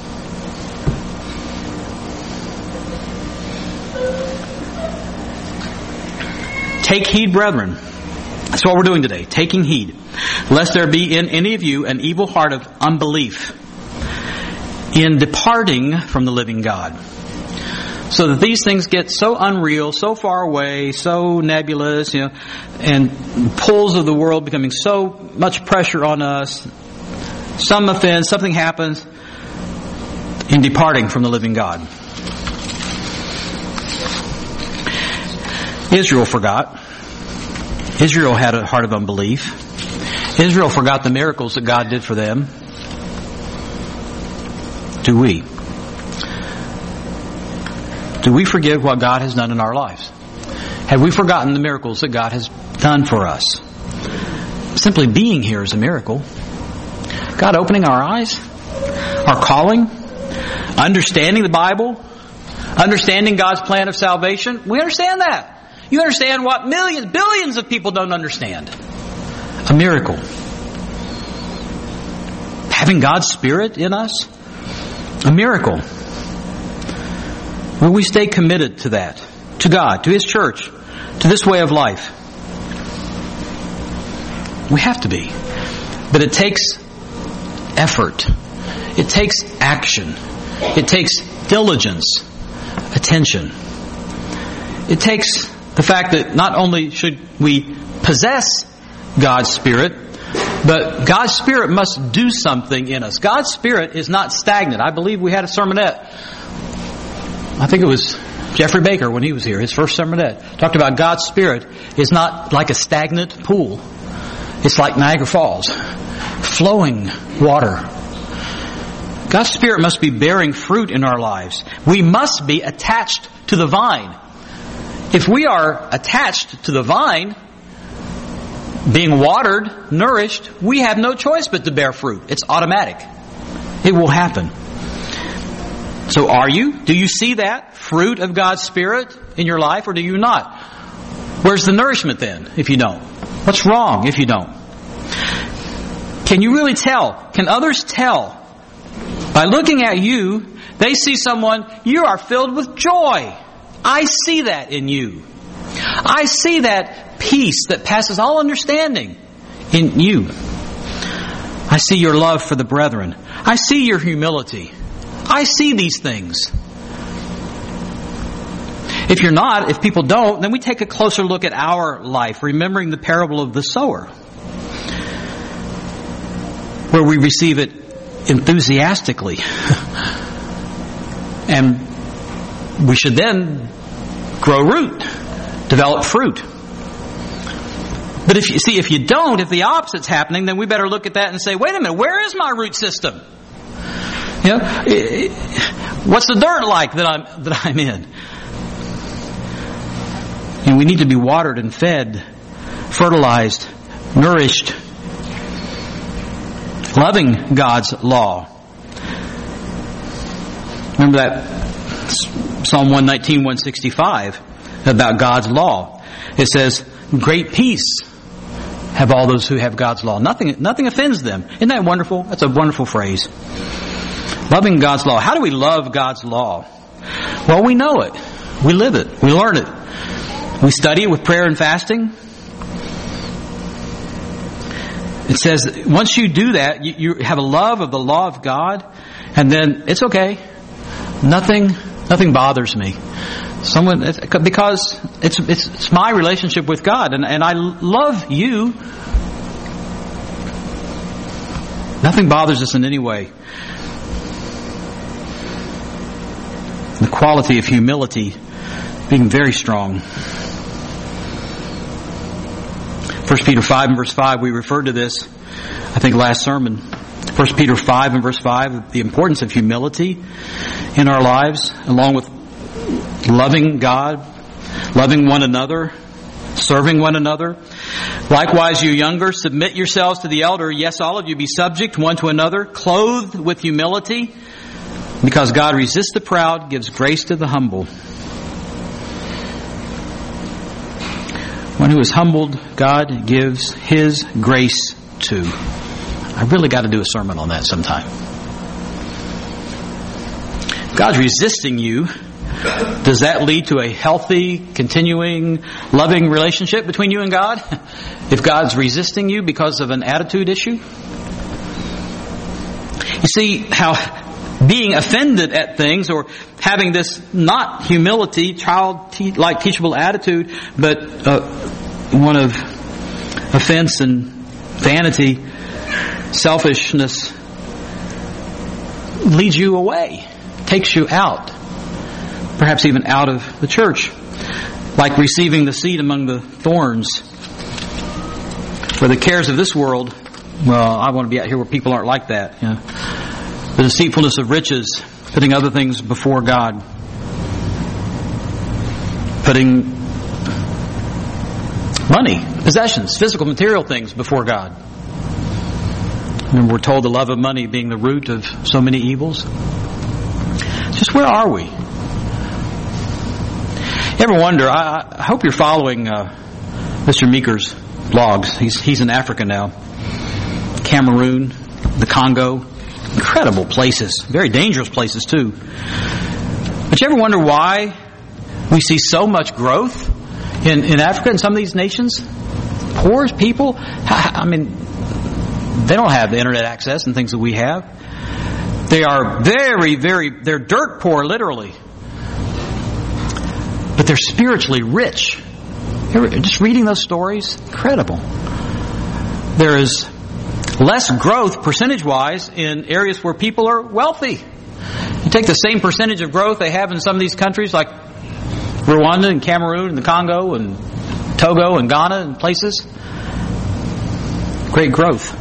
Take heed, brethren. That's what we're doing today. Taking heed. Lest there be in any of you an evil heart of unbelief, in departing from the living God. So that these things get so unreal, so far away, so nebulous, and pulls of the world becoming so much pressure on us. Some offense, something happens in departing from the living God. Israel forgot. Israel had a heart of unbelief. Israel forgot the miracles that God did for them. Do we? Do we forget what God has done in our lives? Have we forgotten the miracles that God has done for us? Simply being here is a miracle. God opening our eyes, our calling, understanding the Bible, understanding God's plan of salvation. We understand that. You understand what millions, billions of people don't understand. A miracle. Having God's Spirit in us, a miracle. Will we stay committed to that? To God, to His church, to this way of life? We have to be. But it takes effort. It takes action. It takes diligence, attention. It takes the fact that not only should we possess God's Spirit, but God's Spirit must do something in us. God's Spirit is not stagnant. I believe we had a sermonette. I think it was Jeffrey Baker when he was here, his first sermonette, talked about God's Spirit is not like a stagnant pool. It's like Niagara Falls, flowing water. God's Spirit must be bearing fruit in our lives. We must be attached to the vine. If we are attached to the vine, being watered, nourished, we have no choice but to bear fruit. It's automatic. It will happen. So are you? Do you see that fruit of God's Spirit in your life, or do you not? Where's the nourishment then, if you don't? What's wrong if you don't? Can you really tell? Can others tell? By looking at you, they see someone, you are filled with joy. I see that in you. I see that peace that passes all understanding in you. I see your love for the brethren. I see your humility. I see these things. If you're not, if people don't, then we take a closer look at our life, remembering the parable of the sower, where we receive it enthusiastically. And we should then grow root, develop fruit. But if you don't, if the opposite's happening, then we better look at that and say, wait a minute, where is my root system? You know, what's the dirt like that I'm in? And we need to be watered and fed, fertilized, nourished, loving God's law. Remember that Psalm 119, 165 about God's law. It says, great peace have all those who have God's law. Nothing offends them. Isn't that wonderful? That's a wonderful phrase. Loving God's law. How do we love God's law? Well, we know it. We live it. We learn it. We study it with prayer and fasting. It says, once you do that, you have a love of the law of God, and then it's okay. Nothing bothers me. Because it's my relationship with God, and I love you. Nothing bothers us in any way. The quality of humility being very strong. 1 Peter 5 and verse 5, we referred to this, I think, last sermon. 1 Peter 5 and verse 5, the importance of humility in our lives, along with loving God, loving one another, serving one another. Likewise, you younger, submit yourselves to the elder. Yes, all of you be subject one to another, clothed with humility, because God resists the proud, gives grace to the humble. One who is humbled, God gives His grace to. I really got to do a sermon on that sometime. God's resisting you. Does that lead to a healthy, continuing, loving relationship between you and God? If God's resisting you because of an attitude issue? You see how being offended at things, or having this not humility, childlike teachable attitude, but one of offense and vanity, selfishness, leads you away, takes you out, perhaps even out of the church, like receiving the seed among the thorns, where the cares of this world, well, I want to be out here where people aren't like that, you know. The deceitfulness of riches, putting other things before God, putting money, possessions, physical, material things before God. And we're told the love of money being the root of so many evils. Just where are we? You ever wonder, I hope you're following Mr. Meeker's blogs. He's in Africa now. Cameroon, the Congo. Incredible places. Very dangerous places too. But you ever wonder why we see so much growth in Africa and some of these nations? Poor people. I mean, they don't have the internet access and things that we have. They are they're dirt poor, literally. But they're spiritually rich. Just reading those stories, incredible. There is less growth percentage-wise in areas where people are wealthy. You take the same percentage of growth they have in some of these countries like Rwanda and Cameroon and the Congo and Togo and Ghana and places. Great growth.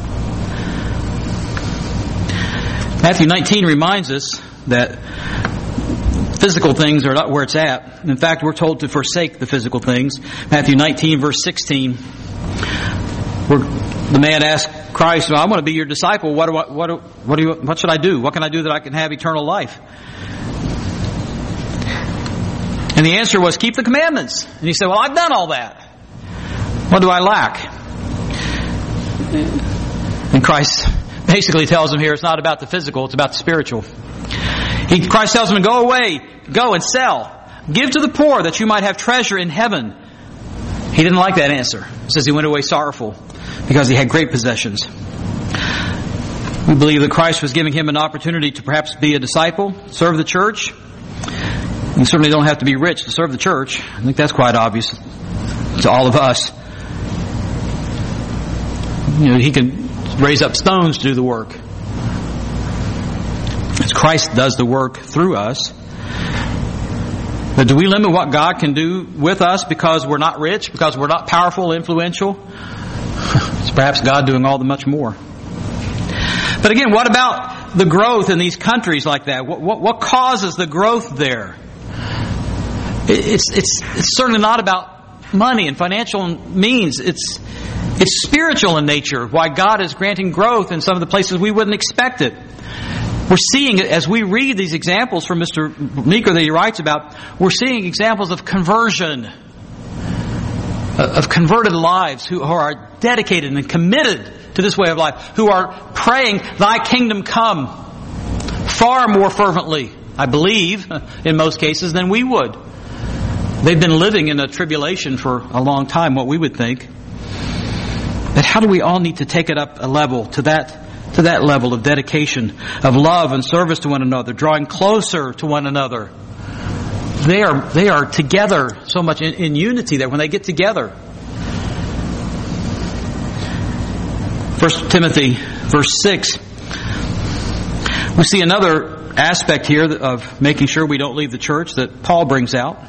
Matthew 19 reminds us that physical things are not where it's at. In fact, we're told to forsake the physical things. Matthew 19 verse 16, where the man asked Christ, well, I want to be your disciple. What should I do? What can I do that I can have eternal life? And the answer was, keep the commandments. And he said, well, I've done all that. What do I lack? And Christ basically tells him here it's not about the physical, it's about the spiritual. Christ tells him, go away, go and sell. Give to the poor that you might have treasure in heaven. He didn't like that answer. It says he went away sorrowful because he had great possessions. We believe that Christ was giving him an opportunity to perhaps be a disciple, serve the church. You certainly don't have to be rich to serve the church. I think that's quite obvious to all of us. He can raise up stones to do the work. As Christ does the work through us. But do we limit what God can do with us because we're not rich, because we're not powerful, influential? It's perhaps God doing all the much more. But again, what about the growth in these countries like that? What causes the growth there? It's certainly not about money and financial means. It's spiritual in nature, why God is granting growth in some of the places we wouldn't expect it. We're seeing, as we read these examples from Mr. Meeker that he writes about, we're seeing examples of conversion, of converted lives who are dedicated and committed to this way of life, who are praying, Thy kingdom come, far more fervently, I believe, in most cases, than we would. They've been living in a tribulation for a long time, what we would think. But how do we all need to take it up a level to that level of dedication, of love and service to one another, drawing closer to one another? They are together so much in unity that when they get together. 1 Timothy verse 6, we see another aspect here of making sure we don't leave the church that Paul brings out.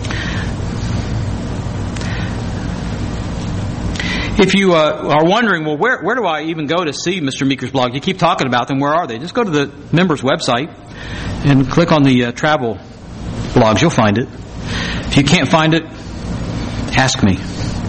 If you are wondering, well, where do I even go to see Mr. Meeker's blog? You keep talking about them. Where are they? Just go to the members' website and click on the travel blogs. You'll find it. If you can't find it, ask me.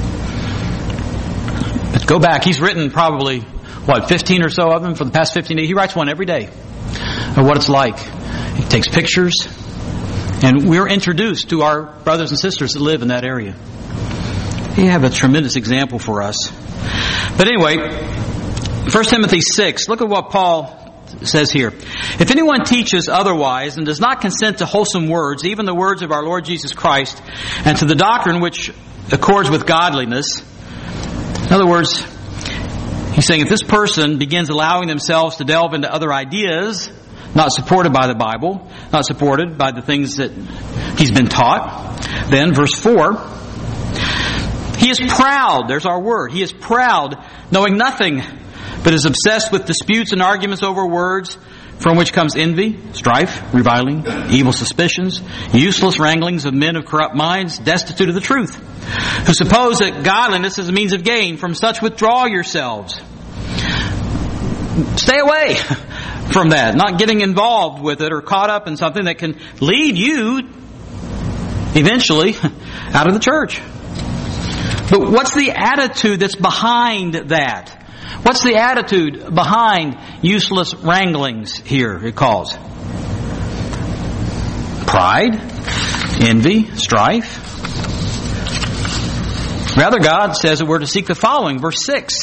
But go back. He's written probably, 15 or so of them for the past 15 days. He writes one every day of what it's like. He takes pictures. And we're introduced to our brothers and sisters that live in that area. You have a tremendous example for us. But anyway, 1 Timothy 6, look at what Paul says here. If anyone teaches otherwise and does not consent to wholesome words, even the words of our Lord Jesus Christ, and to the doctrine which accords with godliness. In other words, he's saying if this person begins allowing themselves to delve into other ideas, not supported by the Bible, not supported by the things that he's been taught, then verse 4, he is proud, there's our word, he is proud, knowing nothing, but is obsessed with disputes and arguments over words, from which comes envy, strife, reviling, evil suspicions, useless wranglings of men of corrupt minds, destitute of the truth, who suppose that godliness is a means of gain. From such withdraw yourselves. Stay away from that, not getting involved with it or caught up in something that can lead you eventually out of the church. But what's the attitude that's behind that? What's the attitude behind useless wranglings here, it calls? Pride, envy, strife. Rather, God says that we're to seek the following, verse 6.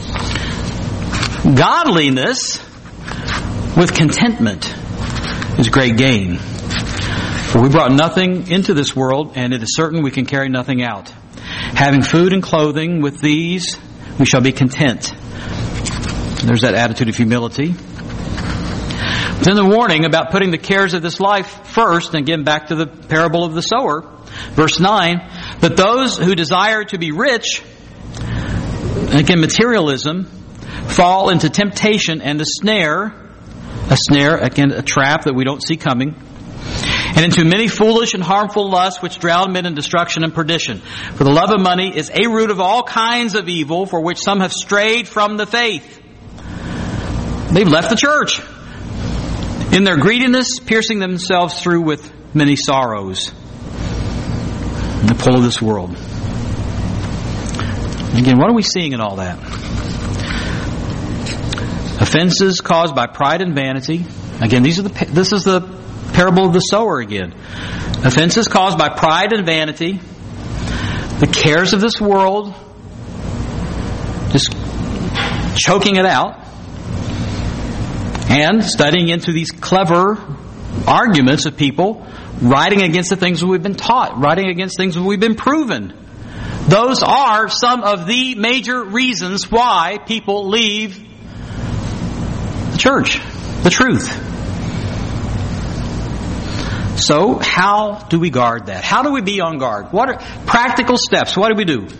Godliness with contentment is great gain. For we brought nothing into this world, and it is certain we can carry nothing out. Having food and clothing, with these we shall be content. There's that attitude of humility. Then the warning about putting the cares of this life first, and again back to the parable of the sower, verse 9, but those who desire to be rich, again materialism, fall into temptation and a snare, again a trap that we don't see coming, and into many foolish and harmful lusts which drown men in destruction and perdition. For the love of money is a root of all kinds of evil, for which some have strayed from the faith. They've left the church. In their greediness, piercing themselves through with many sorrows. The pull of this world. Again, what are we seeing in all that? Offenses caused by pride and vanity. Again, this is the parable of the sower again. Offenses caused by pride and vanity. The cares of this world. Just choking it out, and studying into these clever arguments of people writing against the things that we've been taught, writing against things that we've been proven. Those are some of the major reasons why people leave the church, the truth. So, how do we guard that? How do we be on guard? What are practical steps? What do we do?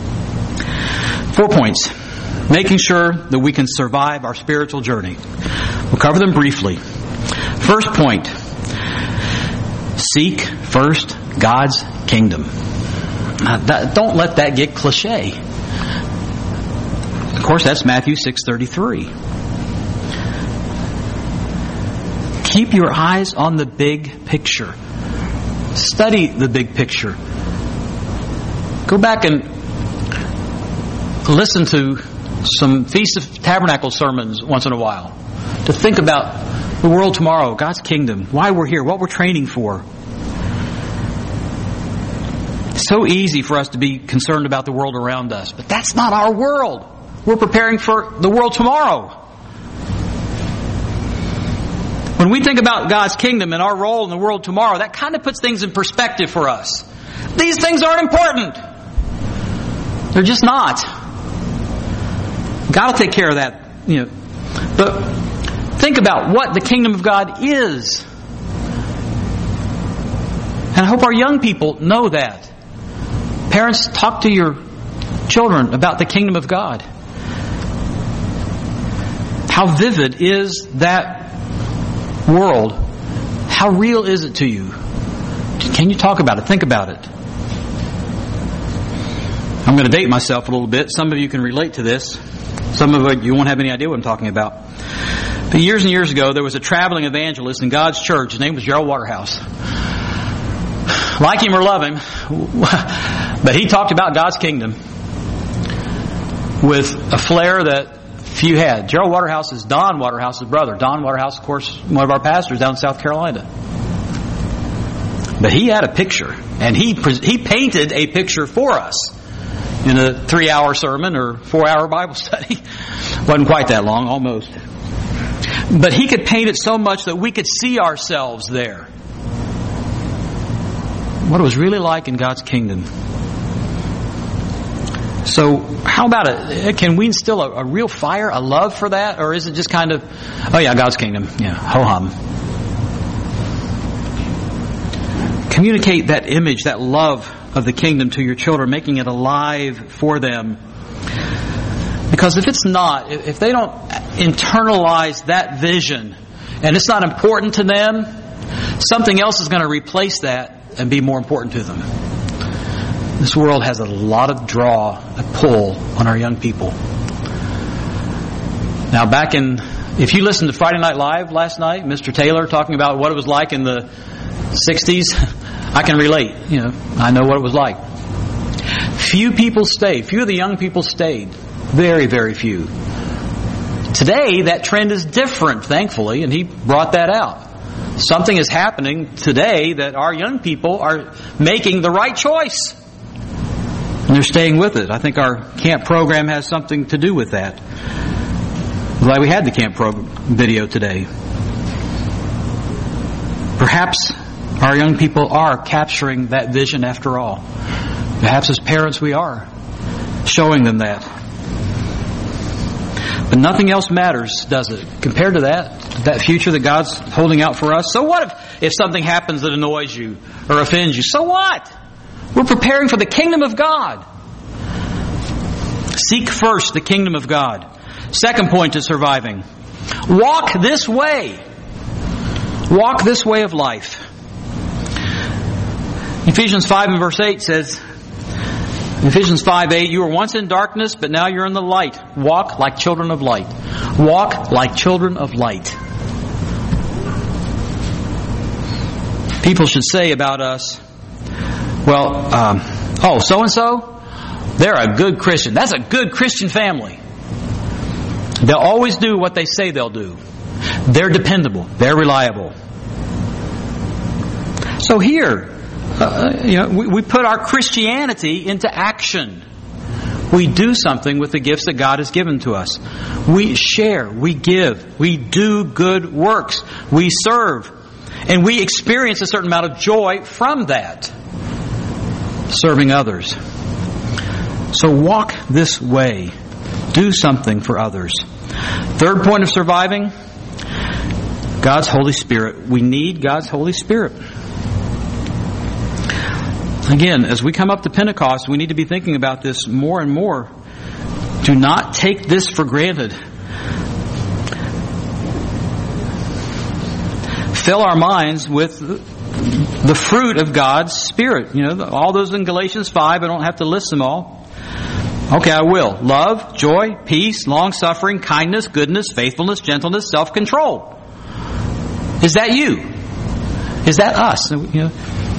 4 points. Making sure that we can survive our spiritual journey. We'll cover them briefly. First point. Seek first God's kingdom. Now, don't let that get cliche. Of course, that's Matthew 6:33. Keep your eyes on the big picture. Study the big picture. Go back and listen to some Feast of Tabernacles sermons once in a while to think about the world tomorrow, God's kingdom, why we're here, what we're training for. It's so easy for us to be concerned about the world around us, but that's not our world. We're preparing for the world tomorrow. When we think about God's kingdom and our role in the world tomorrow, that kind of puts things in perspective for us. These things aren't important. They're just not. God will take care of that, But think about what the kingdom of God is. And I hope our young people know that. Parents, talk to your children about the kingdom of God. How vivid is that world? How real is it to you? Can you talk about it? Think about it. I'm going to date myself a little bit. Some of you can relate to this. Some of you won't have any idea what I'm talking about. But years and years ago, there was a traveling evangelist in God's church. His name was Gerald Waterhouse. Like him or love him, but he talked about God's kingdom with a flair that few had. Gerald Waterhouse is Don Waterhouse's brother. Don Waterhouse, of course, one of our pastors down in South Carolina. But he had a picture, and he painted a picture for us in a 3-hour sermon or 4-hour Bible study. Wasn't quite that long, almost. But he could paint it so much that we could see ourselves there. What it was really like in God's kingdom. So, how about it? Can we instill a real fire, a love for that? Or is it just kind of, oh yeah, God's kingdom, yeah, ho-hum. Communicate that image, that love of the kingdom to your children, making it alive for them. Because if it's not, if they don't internalize that vision, and it's not important to them, something else is going to replace that and be more important to them. This world has a lot of draw, a pull on our young people. Now if you listened to Friday Night Live last night, Mr. Taylor talking about what it was like in the 60s, I can relate. I know what it was like. Few people stayed. Few of the young people stayed. Very, very few. Today, that trend is different, thankfully, and he brought that out. Something is happening today that our young people are making the right choice. And they're staying with it. I think our camp program has something to do with that. I'm glad we had the camp program video today. Perhaps our young people are capturing that vision after all. Perhaps as parents we are showing them that. But nothing else matters, does it? Compared to that future that God's holding out for us. So what if something happens that annoys you or offends you? So what? We're preparing for the kingdom of God. Seek first the kingdom of God. Second point to surviving. Walk this way. Walk this way of life. Ephesians 5 and verse 8 says, Ephesians 5:8, you were once in darkness, but now you're in the light. Walk like children of light. Walk like children of light. People should say about us, well, so-and-so, they're a good Christian. That's a good Christian family. They'll always do what they say they'll do. They're dependable. They're reliable. So here, we put our Christianity into action. We do something with the gifts that God has given to us. We share, we give, we do good works, we serve, and we experience a certain amount of joy from that, serving others. So walk this way. Do something for others. Third point of surviving, God's Holy Spirit. We need God's Holy Spirit. Again, as we come up to Pentecost, we need to be thinking about this more and more. Do not take this for granted. Fill our minds with the fruit of God's Spirit. You know, all those in Galatians 5, I don't have to list them all. Okay, I will. Love, joy, peace, long-suffering, kindness, goodness, faithfulness, gentleness, self-control. Is that you? Is that us? You know,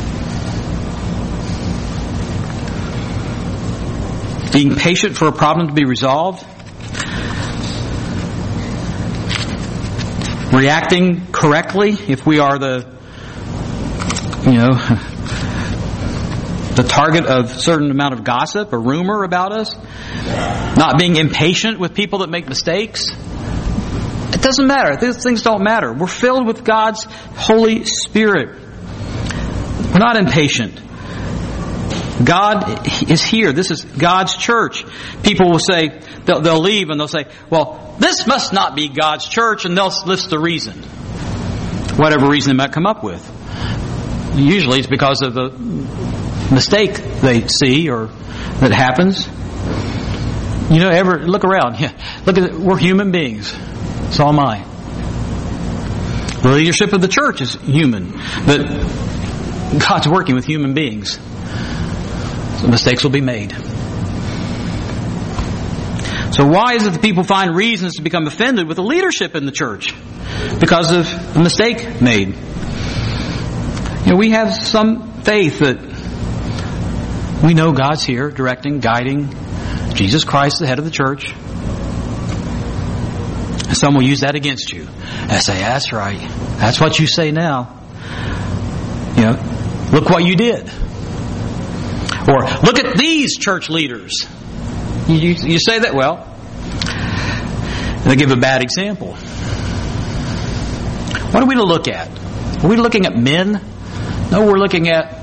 being patient for a problem to be resolved. Reacting correctly if we are the target of a certain amount of gossip or rumor about us. Not being impatient with people that make mistakes. It doesn't matter. These things don't matter. We're filled with God's Holy Spirit. We're not impatient. God is here. This is God's church. People will say, they'll leave and they'll say, well, this must not be God's church, and they'll list the reason. Whatever reason they might come up with. Usually it's because of the mistake they see or that happens. You know, look around. Yeah, look at it. We're human beings. So am I. The leadership of the church is human, but God's working with human beings. So mistakes will be made. So why is it that people find reasons to become offended with the leadership in the church? Because of a mistake made. You know, we have some faith that we know God's here, directing, guiding. Jesus Christ is the head of the church. And some will use that against you. I say, that's right. That's what you say now. You know, look what you did. Or, look at these church leaders. You say that, well, they give a bad example. What are we to look at? Are we looking at men? No, we're looking at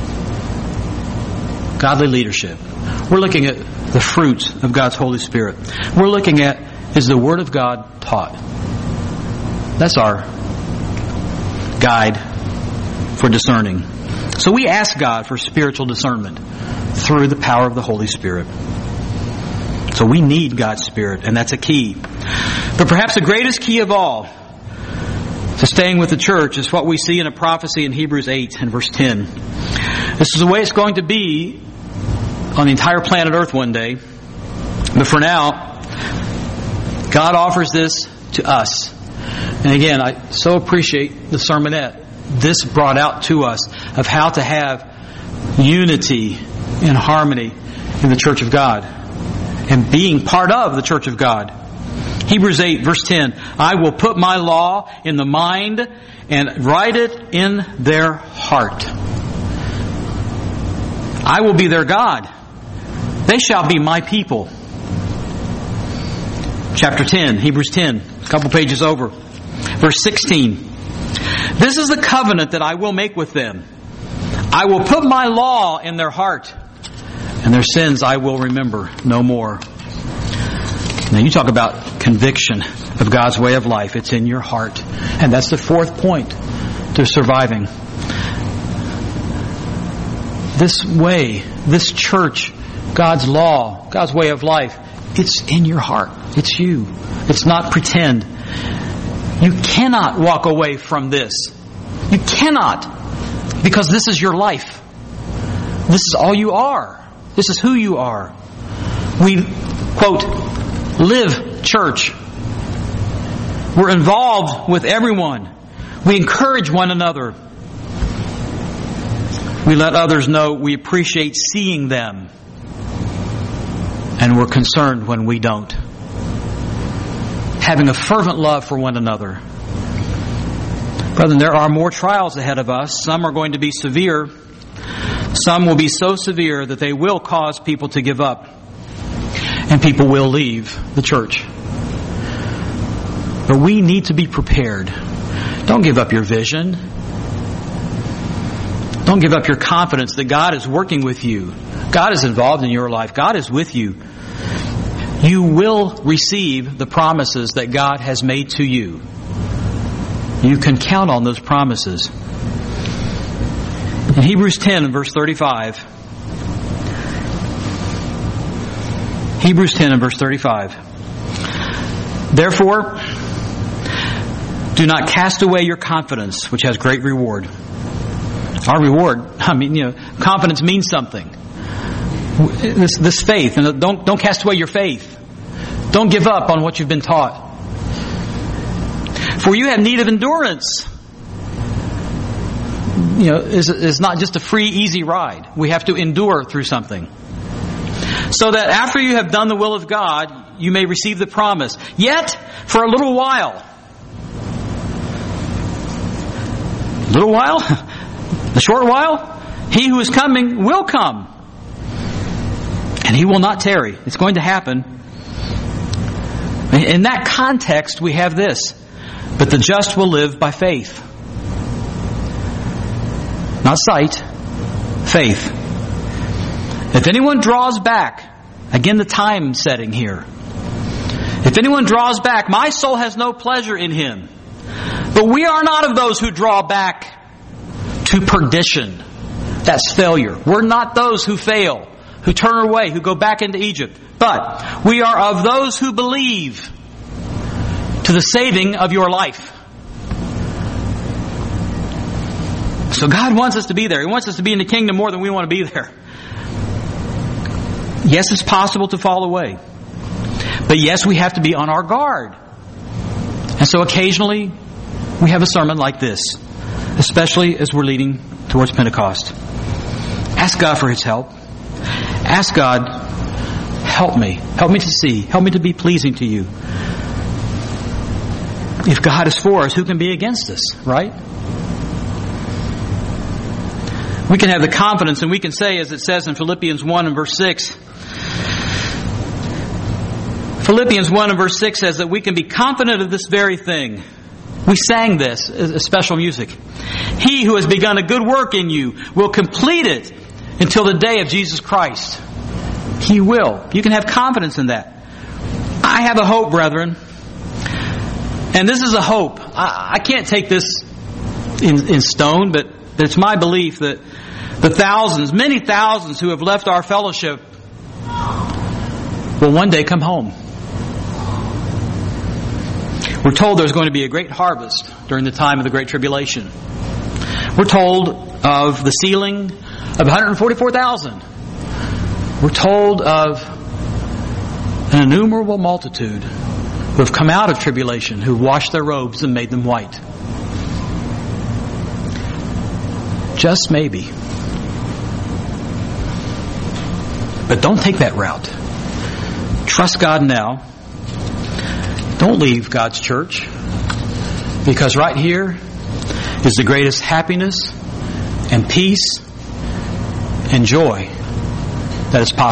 godly leadership. We're looking at the fruits of God's Holy Spirit. We're looking at, is the Word of God taught? That's our guide for discerning. So we ask God for spiritual discernment through the power of the Holy Spirit. So we need God's Spirit, and that's a key. But perhaps the greatest key of all to staying with the church is what we see in a prophecy in Hebrews 8 and verse 10. This is the way it's going to be on the entire planet Earth one day. But for now, God offers this to us. And again, I so appreciate the sermonette this brought out to us of how to have unity and harmony in the church of God and being part of the church of God. Hebrews 8 verse 10, I will put my law in the mind and write it in their heart. I will be their God. They shall be my people. Chapter 10, Hebrews 10, a couple pages over. Verse 16. This is the covenant that I will make with them. I will put my law in their heart, and their sins I will remember no more. Now you talk about conviction of God's way of life. It's in your heart. And that's the fourth point to surviving. This way, this church, God's law, God's way of life, it's in your heart. It's you. It's not pretend. You cannot walk away from this. You cannot. Because this is your life. This is all you are. This is who you are. We, quote, live church. We're involved with everyone. We encourage one another. We let others know we appreciate seeing them. And we're concerned when we don't. Having a fervent love for one another. Brethren, there are more trials ahead of us. Some are going to be severe. Some will be so severe that they will cause people to give up. And people will leave the church. But we need to be prepared. Don't give up your vision. Don't give up your confidence that God is working with you. God is involved in your life. God is with you. You will receive the promises that God has made to you. You can count on those promises. In Hebrews 10 and verse 35, Hebrews 10 and verse 35, therefore, do not cast away your confidence, which has great reward. Our reward, confidence means something. This faith, and don't cast away your faith. Don't give up on what you've been taught. For you have need of endurance. Is not just a free, easy ride. We have to endure through something. So that after you have done the will of God, you may receive the promise. Yet, for a little while. Little while? The short while? He who is coming will come. And He will not tarry. It's going to happen. In that context, we have this. But the just will live by faith. Not sight. Faith. If anyone draws back, again the time setting here. If anyone draws back, my soul has no pleasure in him. But we are not of those who draw back to perdition. That's failure. We're not those who fail, who turn away, who go back into Egypt. But we are of those who believe to the saving of your life. So God wants us to be there. He wants us to be in the kingdom more than we want to be there. Yes, it's possible to fall away. But yes, we have to be on our guard. And so occasionally we have a sermon like this, especially as we're leading towards Pentecost. Ask God for His help. Ask God, help me. Help me to see. Help me to be pleasing to you. If God is for us, who can be against us, right? We can have the confidence and we can say, as it says in Philippians 1 and verse 6, Philippians 1 and verse 6 says that we can be confident of this very thing. We sang this as special music. He who has begun a good work in you will complete it until the day of Jesus Christ. He will. You can have confidence in that. I have a hope, brethren. And this is a hope. I can't take this in stone, but it's my belief that the thousands, many thousands who have left our fellowship will one day come home. We're told there's going to be a great harvest during the time of the Great Tribulation. We're told of the sealing of 144,000. We're told of an innumerable multitude who have come out of tribulation, who washed their robes and made them white. Just maybe. But don't take that route. Trust God now. Don't leave God's church, because right here is the greatest happiness and peace and joy that is possible.